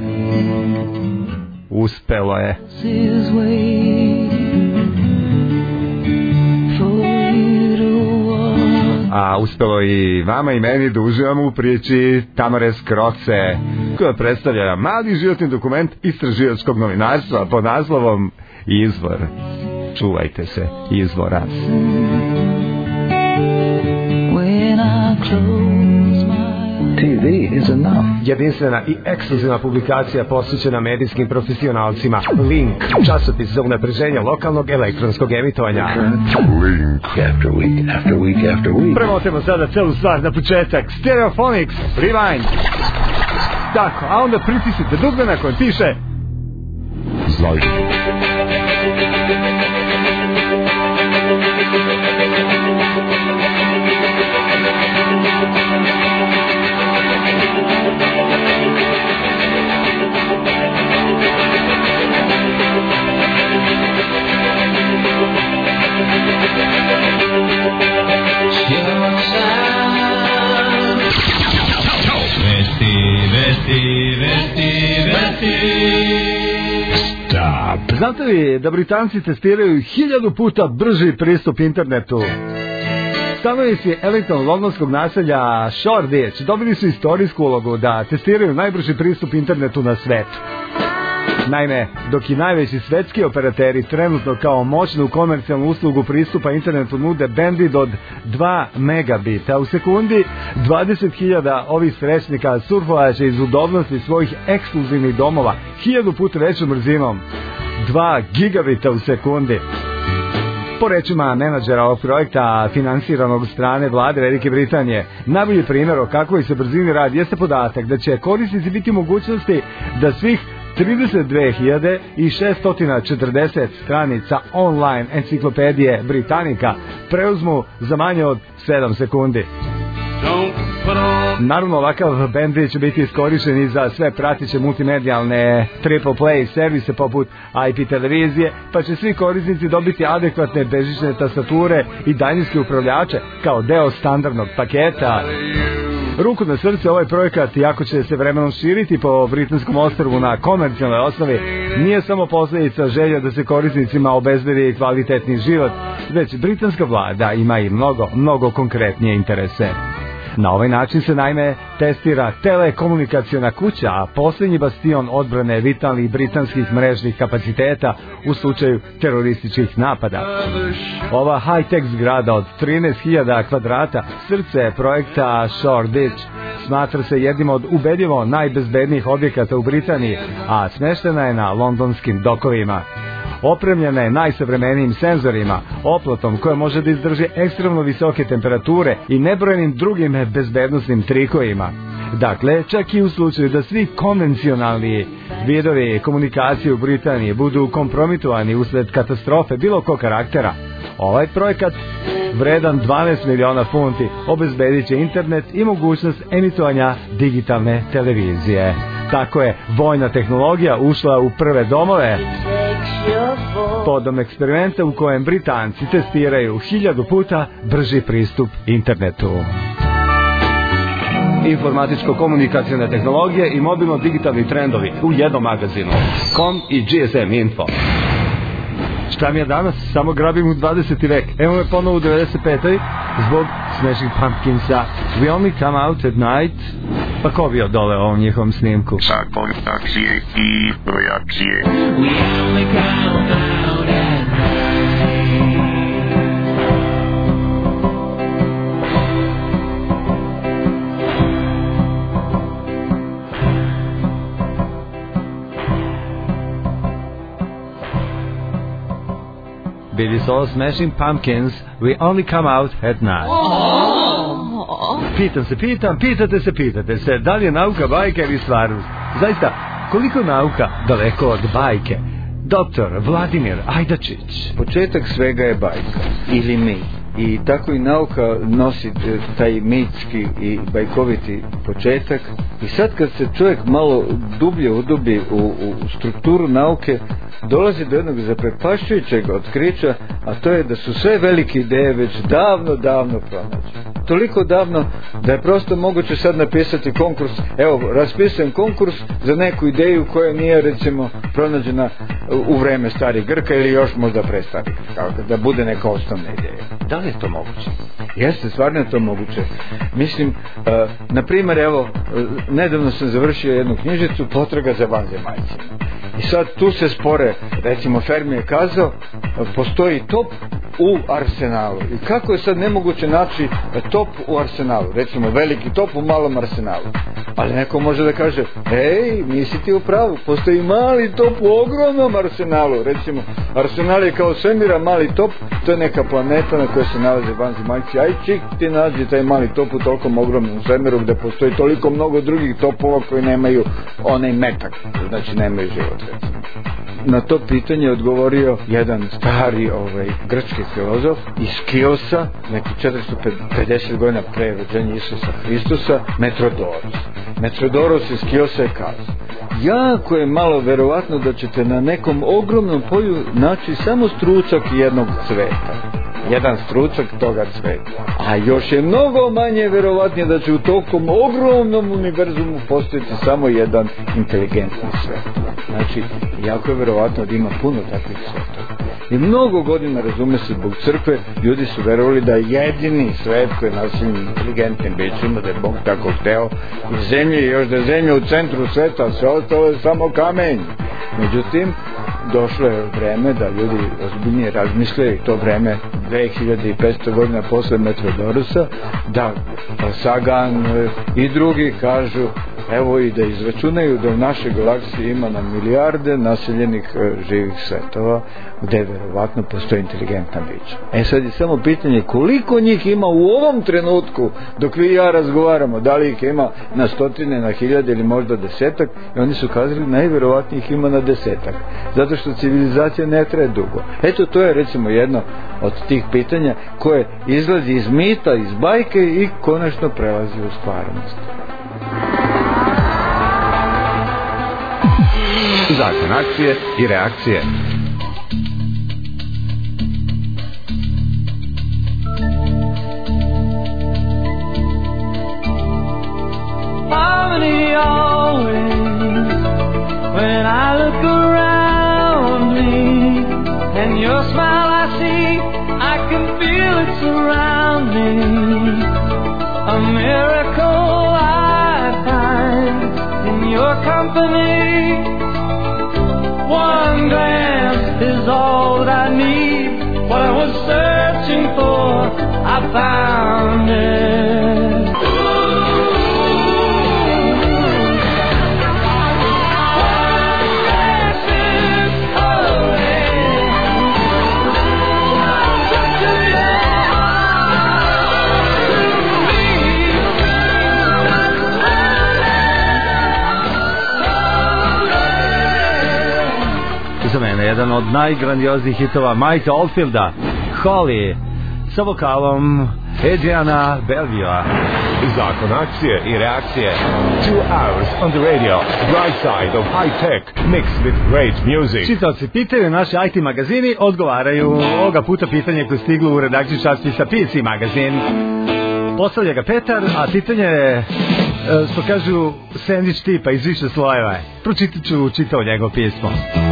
Uspelo je. A uspelo i vama i meni da uživamo u priči Tamare Skroce, koja predstavlja mali životni dokument istraživačkog novinarstva pod naslovom Izvor. Čuvajte se izvora.
T V is enough.
Jedinstvena i ekskluzivna publikacija posvećena medijskim profesionalcima. Link, časopis za unapređenje lokalnog elektronskog emitovanja.
Link. After week, after week, after week.
Premotimo sada celu stvar na početak. Stereophonics, Rewind. Tako, a onda pritisnite dugme na kojem piše Zloj. Stop. Znate li da Britanci testiraju hiljadu puta brži pristup internetu? Stanovnici elitnog londonskog naselja Shoreditch dobili su istorijsku ulogu da testiraju najbrži pristup internetu na svetu. Naime, dok i najveći svetski operateri trenutno kao moćnu komercijalnu uslugu pristupa internetu nude bandwidth od dva megabita u sekundi, dvadeset hiljada ovih srećnika surfovaće iz udobnosti svojih ekskluzivnih domova hiljadu puta većom brzinom, dva gigabita u sekundi. Po rečima menadžera ovog projekta, finansiranog od strane vlade Velike Britanije, najbolji primjer o kakvoj se brzini radi jeste podatak da će korisnici biti mogućnosti da svih trideset dve hiljade šesto četrdeset stranica online enciklopedije Britanika preuzmu za manje od sedam sekundi. Don't put on Naravno, ovakav bend će biti iskorišten i za sve pratiće multimedijalne triple play servise poput I P televizije, pa će svi korisnici dobiti adekvatne bežične tastature i daljinske upravljače kao deo standardnog paketa. Ruku na srce, ovaj projekat, iako će se vremenom širiti po britanskom ostrvu na komercijalnoj osnovi, nije samo posljedica želja da se korisnicima obezbedi kvalitetni život, već britanska vlada ima i mnogo, mnogo konkretnije interese. Na ovaj način se naime testira telekomunikaciona kuća, a posljednji bastion odbrane vitalnih britanskih mrežnih kapaciteta u slučaju terorističkih napada. Ova high-tech zgrada od trinaest hiljada kvadrata, srce projekta Shoreditch, smatra se jednim od ubedljivo najbezbednijih objekata u Britaniji, a smještena je na londonskim dokovima. Opremljena je najsavremenijim senzorima, oplotom koja može da izdrži ekstremno visoke temperature i nebrojenim drugim bezbednosnim trikovima. Dakle, čak i u slučaju da svi konvencionalni vidovi komunikacije u Britaniji budu kompromitovani usled katastrofe bilo kog karaktera, ovaj projekat, vredan dvanaest miliona funti, obezbedit će internet i mogućnost emitovanja digitalne televizije. Tako je vojna tehnologija ušla u prve domove podom eksperimenta u kojem Britanci testiraju hiljadu puta brži pristup internetu. Informatičko-komunikacijne tehnologije i mobilno-digitalni trendovi u jednom magazinu. Com i G S M Info. Šta mi je danas? Samo grabim u dvadeseti vek. Evo me ponovo u devedeset petoj zbog Smashing Pumpkinsa. We Only Come Out at Night. Pa ko bio dole ovom njihovom snimku?
Zakon akcije i projekcije.
We only come out at night.
Bili su ovo Smashing Pumpkins, We Only Come Out at Night. Pitam se, pitam, pitate se, pitate se, da li je nauka bajka ili stvarnost? Zaista, koliko nauka daleko od bajke? Doktor Vladimir Ajdačić.
Početak svega je bajka ili mit. I tako i nauka nosi taj mitski i bajkoviti početak. I sad kad se čovjek malo dublje udubi u, u strukturu nauke, dolazi do jednog zaprepašćujućeg otkrića, a to je da su sve velike ideje već davno, davno pronađene. Toliko davno da je prosto moguće sad napisati konkurs. Evo, raspisujem konkurs za neku ideju koja nije, recimo, pronađena u vreme starih Grka ili još možda pre starih Grka, da bude neka osnovna ideja. Da li je to moguće? Jeste, stvarno je to moguće. Mislim, uh, na primjer, evo, uh, nedavno sam završio jednu knjižicu Potraga za vanzemaljcima. I sad tu se spore, recimo Fermi je kazao, postoji top u arsenalu. I kako je sad nemoguće naći top u arsenalu? Recimo veliki top u malom arsenalu. Ali neko može da kaže, ej, nisi ti u pravu, postoji mali top u ogromnom arsenalu. Recimo, arsenal je kao svemira, mali top, to je neka planeta na kojoj se nalaze vanzemaljci. Aj čik ti nađi taj mali top u tolikom ogromnom svemiru gde postoji toliko mnogo drugih topova koji nemaju onaj metak, znači nemaju život, recimo. Na to pitanje odgovorio jedan stari ovaj, grčki filozof iz Kiosa, neki četiristo pedeset godina pre rođenja Isusa Hristusa, Metrodoros. Metrodoros iz Kiosa je kazao: jako je malo verovatno da ćete na nekom ogromnom polju naći samo strucak jednog cveta. Jedan strucak toga cveta. A još je mnogo manje verovatnije da će u tokom ogromnom univerzumu postojiti samo jedan inteligentni svet. Znači, jako je verovatno da ima puno takvih svetova. I mnogo godina, razume se, zbog crkve, ljudi su verovali da je jedini svet koji je naseljen inteligentnim bićima, da je Bog tako hteo, i zemlje, još da je zemlja u centru sveta, sve ostalo je samo kamen. Međutim, došlo je vreme da ljudi ozbiljnije razmisle, i to vreme dve hiljade petsto godina posle Metrodorosa, da Sagan i drugi kažu Evo i da izračunaju da u našoj galaksiji ima na milijarde naseljenih e, živih svetova gde verovatno postoji inteligentna bića. E sad je samo pitanje koliko njih ima u ovom trenutku dok vi i ja razgovaramo, da li ih ima na stotine, na hiljade ili možda desetak, i oni su kazali najverovatnije ih ima na desetak, zato što civilizacija ne traje dugo. Eto, to je recimo jedno od tih pitanja koje izlazi iz mita, iz bajke i konačno prelazi u stvarnost.
Zakon akcije i reakcije.
Harmony always when I look around me, and your smile I see, I can feel it surround me. A miracle I find in your company. One glance is all that I need. What I was searching for, I found it.
Za mene jedan od najgrandioznih hitova Mike Oldfielda, Holly, sa vokalom Adriana Belvioa.
Zakon akcije i reakcije. Two hours on the radio, right side of high tech, mixed with great music.
Čitaoci pitaju, naši I T magazini odgovaraju. Ovoga puta pitanje koje stiglo u redakciji časopisa P C magazin. Postavlja ga Petar, a pitanje je, što kažu, sandvič tipa iz više slojeva. Pročitat ću čitao njegov pismo.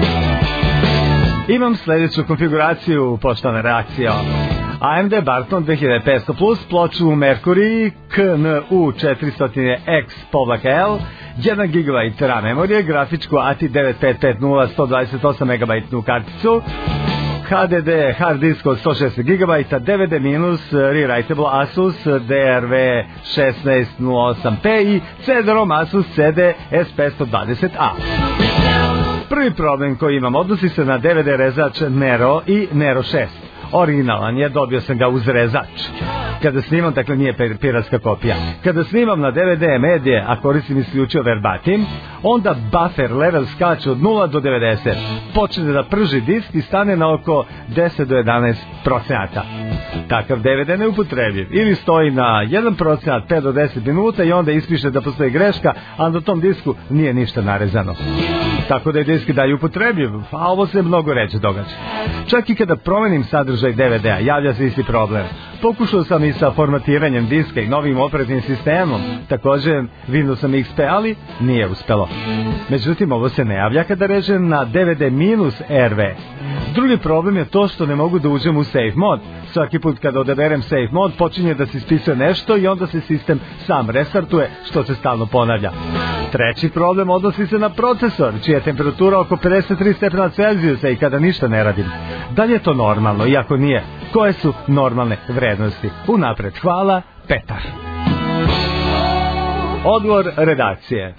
Imam sljedeću konfiguraciju, poštovana reakcija. A M D Barton dve hiljade petsto plus, ploču Mercury K N U četiristo X L, jedan gigabajt RAM memorije, grafičku A T I devet pet pet nula sto dvadeset osam megabajtnu karticu, H D D hard disk od sto šesnaest gigabajta, D V D minus, rewritable Asus D R V šesnaest nula osam P i C D ROM Asus C D S petsto dvadeset A. Prvi problem koji imam odnosi se na D V D rezač Nero i Nero šest. Originalan je, dobio sam ga uz rezač. Kada snimam, dakle nije piratska kopija. Kada snimam na D V D medije, a koristim isključio verbatim, onda buffer level skače od nula do devedeset. Počne da prži disk i stane na oko deset do jedanaest procenata. Takav D V D ne upotrebljiv. Ili stoji na jedan procenat pet do deset minuta i onda ispiše da postoji greška, a na tom disku nije ništa narezano. Tako da je disk dalje upotrebljiv, a ovo se mnogo ređe događa. Čak i kada promenim sadržaj D V D-a, javlja se isti problem. Pokušao sam i sa formatiranjem diska i novim operativnim sistemom, također Windowsom X P, ali nije uspelo. Međutim, ovo se ne javlja kada režem na D V D minus R V. Drugi problem je to što ne mogu da uđem u safe mod. Svaki put kada odaberem safe mod, počinje da se ispisuje nešto i onda se sistem sam restartuje, što se stalno ponavlja. Treći problem odnosi se na procesor, čija je temperatura oko pedeset tri stepena Celzijusa i kada ništa ne radim. Da li je to normalno? I ako nije, koje su normalne vrednosti? Unapred hvala, Petar. Odgovor redakcije.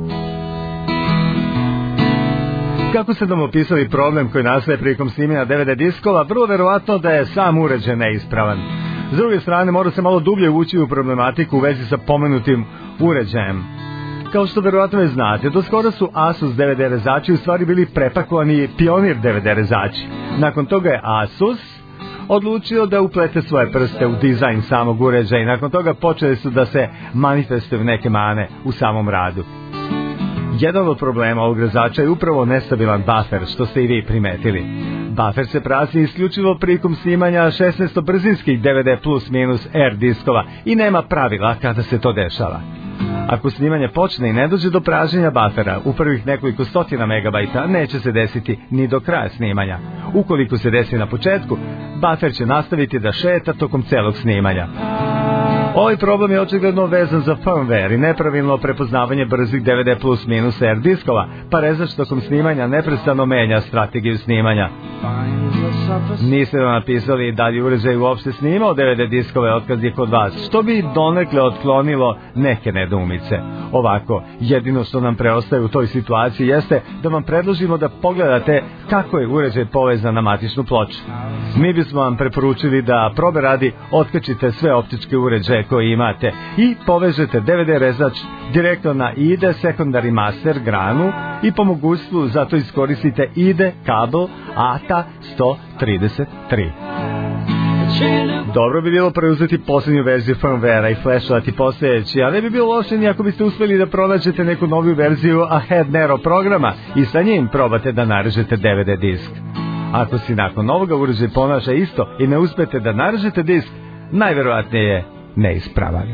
Kako ste nam opisali problem koji nastaje prilikom snimanja D V D diskova, vrlo verovatno da je sam uređaj neispravan. S druge strane, mora se malo dublje ući u problematiku u vezi sa pomenutim uređajem. Kao što verovatno već znate, do skoro su Asus D V D rezači u stvari bili prepakovani Pionir D V D rezači. Nakon toga je Asus odlučio da uplete svoje prste u dizajn samog uređaja i nakon toga počeli su da se manifestuju neke mane u samom radu. Jedan od problema ovog rezača je upravo nestabilan buffer, što ste i vi primetili. Buffer se prazni isključivo prilikom snimanja šesnaest brzinskih D V D plus minus R diskova i nema pravila kada se to dešava. Ako snimanje počne i ne dođe do pražnjenja buffera u prvih nekoliko stotina megabajta, neće se desiti ni do kraja snimanja. Ukoliko se desi na početku, buffer će nastaviti da šeta tokom celog snimanja. Ovaj problem je očigledno vezan za firmware i nepravilno prepoznavanje brzih D V D plus minus R diskova, pa rezač tokom snimanja neprestano menja strategiju snimanja. Niste nam napisali da li uređaj uopšte snimao D V D diskove otkad je kod vas, što bi donekle otklonilo neke nedoumice. Ovako, jedino što nam preostaje u toj situaciji jeste da vam predložimo da pogledate kako je uređaj povezan na matičnu ploču. Mi bismo vam preporučili da probe radi otkačite sve optičke uređaje koje imate i povežete D V D rezač direktno na I D E Secondary Master granu i po mogućstvu zato iskoristite I D E kabel A T A sto trideset tri. Dobro bi bilo preuzeti posljednju verziju firmwarea i flashovati postojeći, a ne bi bilo loše ni ako biste uspjeli da pronađete neku noviju verziju Ahead Nero programa i sa njim probate da narežete D V D disk. Ako si nakon ovoga uređaj ponaša isto i ne uspete da narežete disk, najverovatnije je neispravan.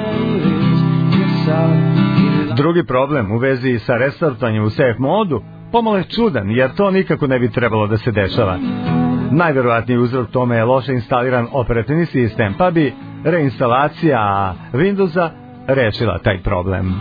Drugi problem u vezi sa restartovanjem u safe modu pomalo je čudan, jer to nikako ne bi trebalo da se dešava. Najverovatniji uzrok tome je loše instaliran operativni sistem, pa bi reinstalacija Windowsa rešila taj problem.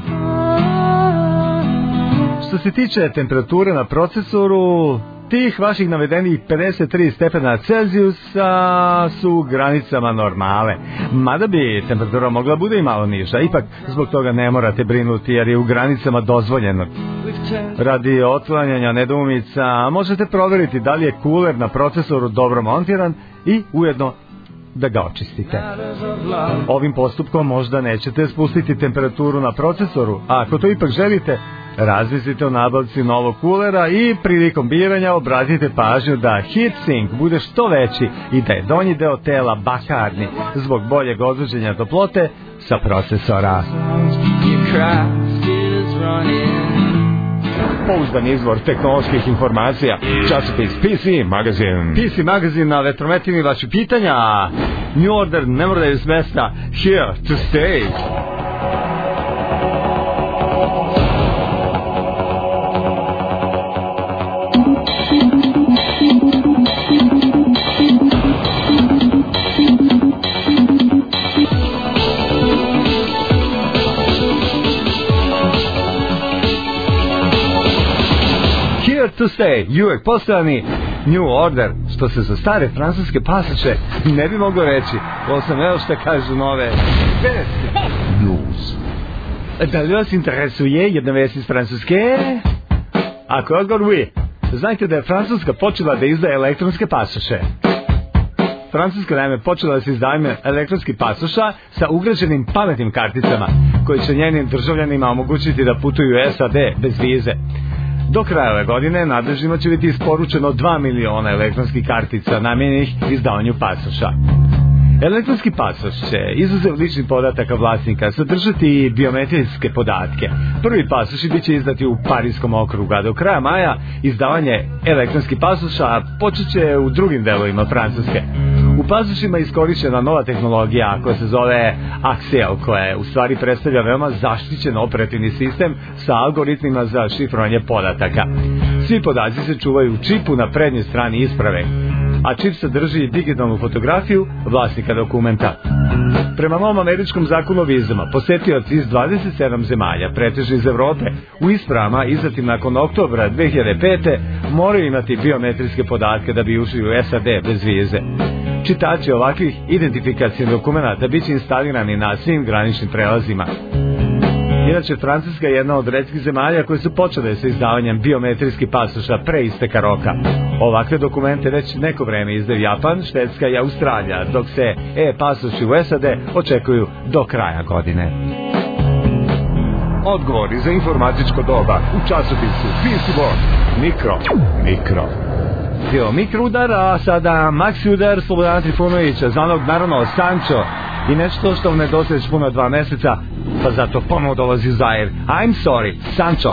Što se tiče temperature na procesoru, tih vaših navedenih pedeset tri stepena Celzijusa su u granicama normale, mada bi temperatura mogla bude i malo niža, ipak zbog toga ne morate brinuti jer je u granicama dozvoljenog. Radi otklanjanja nedoumica možete provjeriti da li je kuler na procesoru dobro montiran i ujedno da ga očistite. Ovim postupkom možda nećete spustiti temperaturu na procesoru, a ako to ipak želite, razmislite o nabavci novog kulera i prilikom biranja obratite pažnju da heatsink bude što veći i da je donji deo tela bakarni zbog boljeg odvođenja toplote sa procesora. Pouzdan izvor tehnoloških informacija, časopis P C Magazine. P C Magazine na vetrometini vaši pitanja. New Order ne mora da je s mesta, here to stay. To stay, i uvek postojani New Order, što se za stare francuske pasače ne bi moglo reći. Ovo sam evo što kažu nove vesti. News. Da li vas interesuje jedna vest iz Francuske? Ako je odgovor vi, znajte da je Francuska počela da izdaje elektronske pasoše. Francuska naime počela da se izdavanje elektronskih pasoša sa ugrađenim pametnim karticama, koji će njenim državljanima omogućiti da putuju u S A D bez vize. Do kraja ove godine nadležnjima će biti isporučeno dva miliona elektronskih kartica namenjenih izdavanju pasoša. Elektronski pasoš će, izuzev ličnih podataka vlasnika, sadržati i biometrijske podatke. Prvi pasoši bit će izdati u Parijskom okrugu, a do kraja maja izdavanje elektronskih pasoša počet će u drugim delovima Francuske. U pasošima je iskorišćena nova tehnologija koja se zove Axial, koja u stvari predstavlja veoma zaštićen operativni sistem sa algoritmima za šifrovanje podataka. Svi podaci se čuvaju u čipu na prednjoj strani isprave, a čip sadrži digitalnu fotografiju vlasnika dokumenta. Prema novom američkom zakonu o vizama, posetioci iz dvadeset sedam zemalja, pretežno iz Evrope, u ispravama izdatim nakon oktobra dve hiljade pete moraju imati biometrijske podatke da bi ušli u S A D bez vize. Čitači ovakvih identifikacijnih dokumenta bit će instalirani na svim graničnim prelazima. Inače, Francuska je jedna od retkih zemalja koje su počele sa izdavanjem biometrijskih pasoša pre isteka roka. Ovakve dokumente već neko vreme izdaju Japan, Švedska i Australija, dok se e-pasoši u S A D očekuju do kraja godine.
Odgovori za informatičko doba u časopisu P C World. Mikro. Mikro.
Bio mikro udar, a sada maxi udar Slobodana Trifunovića, zvanog naravno Sancho, i nešto što ne dostaje već puno dva meseca, pa zato ponovo dolazi u Zair. I'm sorry, Sancho.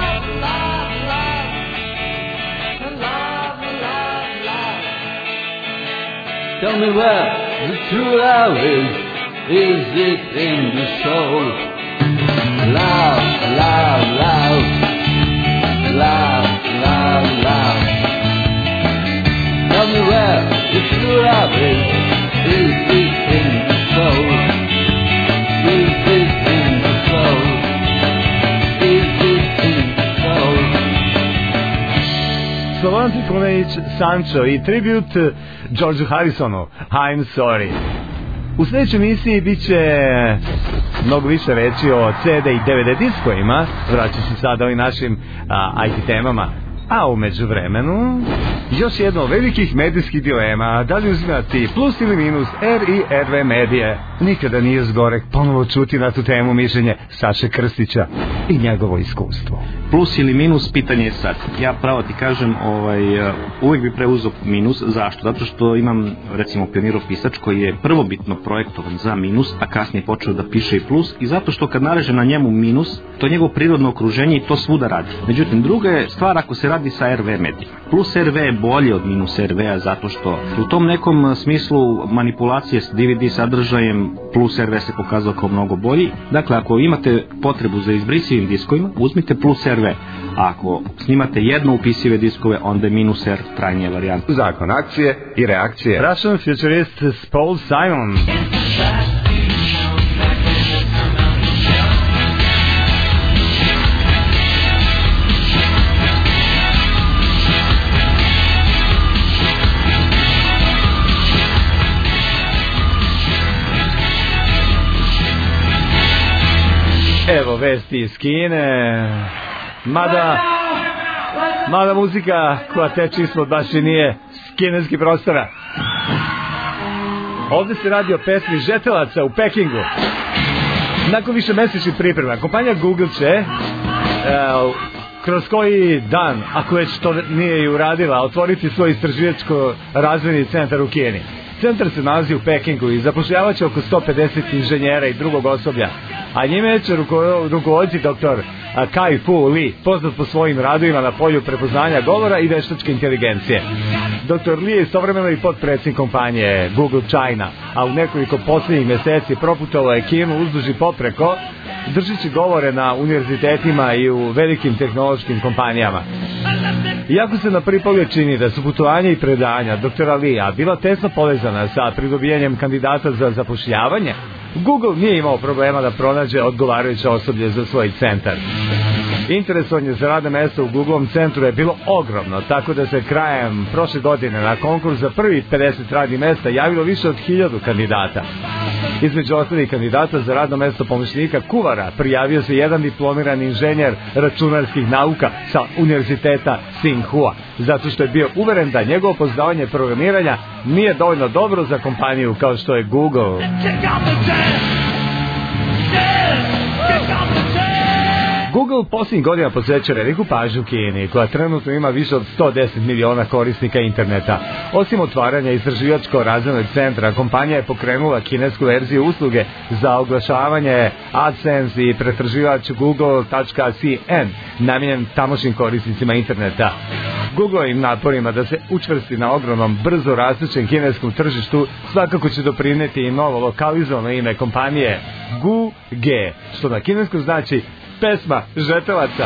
Tell me where the true love is. Is it in the soul? Love, love, love. Love, love, love. Tell me where the true love is. Is it in the soul? Is it in the soul? Is it in the soul?
Zoran Trifunović, Sancho i tribute Georgeu Harrisonu, I'm Sorry. U sljedećoj emisiji bit će mnogo više reći o C D i D V D diskovima, vraćat se sada ovim našim a, I T temama. A u međuvremenu, još jedno od velikih medijskih dilema, da li uzimati plus ili minus R i R V medije. Nikada nije zgorek ponovo čuti na tu temu mišljenje Saše Krstića i njegovo iskustvo.
Plus ili minus, pitanje je sad. Ja pravo ti kažem, ovaj, uvijek bi preuzeo minus. Zašto? Zato što imam, recimo, pioniropisač koji je prvobitno projektovan za minus, a kasnije počeo da piše i plus, i zato što kad nareže na njemu minus, to je njegovo prirodno okruženje i to svuda radi. Međutim, druga je stvar ako se radi sa R V medijima. Plus R V je bolje od minus R V-a zato što u tom nekom smislu manipulacije s D V D sadržajem plus R V se pokazao kao mnogo bolji. Dakle, ako imate potrebu za izbrisivim diskovima, uzmite plus R V. A ako snimate jedno upisive diskove, onda je minus R trajnija varijanta.
Zakon akcije i reakcije. Russian futurist Paul Simon. Evo vesti iz Kine. Mada Mada muzika koja teče ispod baš i nije s kineskih prostora. Ovdje se radi o pesmi Žetelaca u Pekingu. Nakon više mesečnih priprema kompanija Google će uh, kroz koji dan, ako već to nije i uradila, otvoriti svoj istraživačko razvojni centar u Kini. Centar se nalazi u Pekingu i zapošljavaće oko sto pedeset inženjera i drugog osoblja, a njime će rukovoditi doktor Kai Fu Lee, poznat po svojim radovima na polju prepoznanja govora i veštačke inteligencije. doktor Lee je istovremeno i potpredsjednik kompanije Google China, a u nekoliko posljednjih mjeseci proputovao je Kinu uzduž i popreko, držeći govore na univerzitetima i u velikim tehnološkim kompanijama. Iako se na prvi pogled čini da su putovanja i predanja doktora Lee bila tesno povezana sa pridobijanjem kandidata za zapošljavanje, Google nije imao problema da pronađe odgovarajuće osoblje za svoj centar. Interesovanje za radna mjesta u Googleom centru je bilo ogromno, tako da se krajem prošle godine na konkurs za prvih pedeset radnih mjesta javilo više od hiljadu kandidata. Između ostalih kandidata za radno mjesto pomoćnika kuvara prijavio se jedan diplomirani inženjer računarskih nauka sa univerziteta Tsinghua, zato što je bio uveren da njegovo poznavanje programiranja nije dovoljno dobro za kompaniju kao što je Google. Google posljednjih godina posvećuje veliku pažnju Kini, koja trenutno ima više od sto deset miliona korisnika interneta. Osim otvaranja istraživačkog razvojnog centra, kompanija je pokrenula kinesku verziju usluge za oglašavanje AdSense i pretraživač Google.cn, namijenjen tamošnjim korisnicima interneta. Googleovim naporima da se učvrsti na ogromnom, brzo rastućem kineskom tržištu svakako će doprinijeti i novo lokalizovano ime kompanije Gu Ge, što na kineskom znači pesma Žetelaca.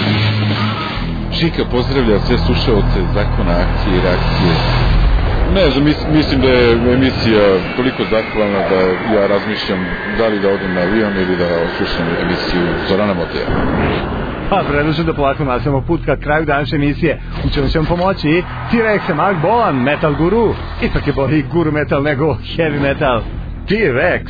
Čika pozdravlja sve slušaoce Zakona akcije i reakcije. Ne znam, mis, mislim da je emisija toliko zahvalna da ja razmišljam da li da odem na avion ili da oslušam emisiju Zorana Moteja.
Pa predlažem da polako nastavimo put ka kraju današnje emisije, u čemu će vam pomoći T-Rex, Mark Bolan, Metal Guru. Ipak je bolji guru metal nego heavy metal. T-Rex.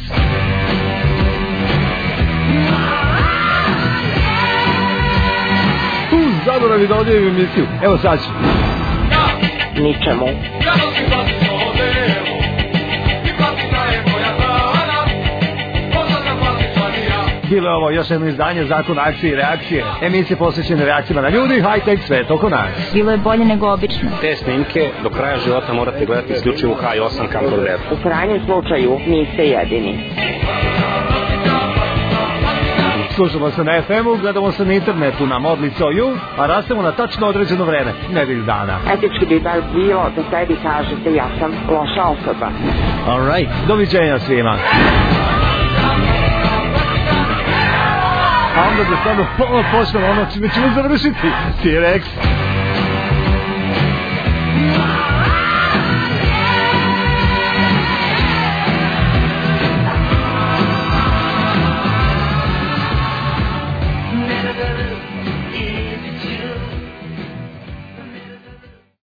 Zaboravi da odjevim emisiju. Evo sad ću.
Ničemu.
Bilo je ovo još jedno izdanje Zakon akcije i reakcije. Emisije posvećene reakcijama na ljudi, high-tech svet oko nas.
Bilo je bolje nego obično.
Te snimke do kraja života morate gledati isključivo u H osam kamper redu.
U krajnjem slučaju niste jedini.
Slušamo se na F M-u, gledamo se na internetu na Modlicoju, a rastemo na tačno određeno vreme, nedelju dana.
Etički bi bar bilo da sebi kažete ja sam loša osoba.
All right, doviđenja svima. A onda da stvarno ponovno počnemo ono čime ćemo završiti. T-Rex.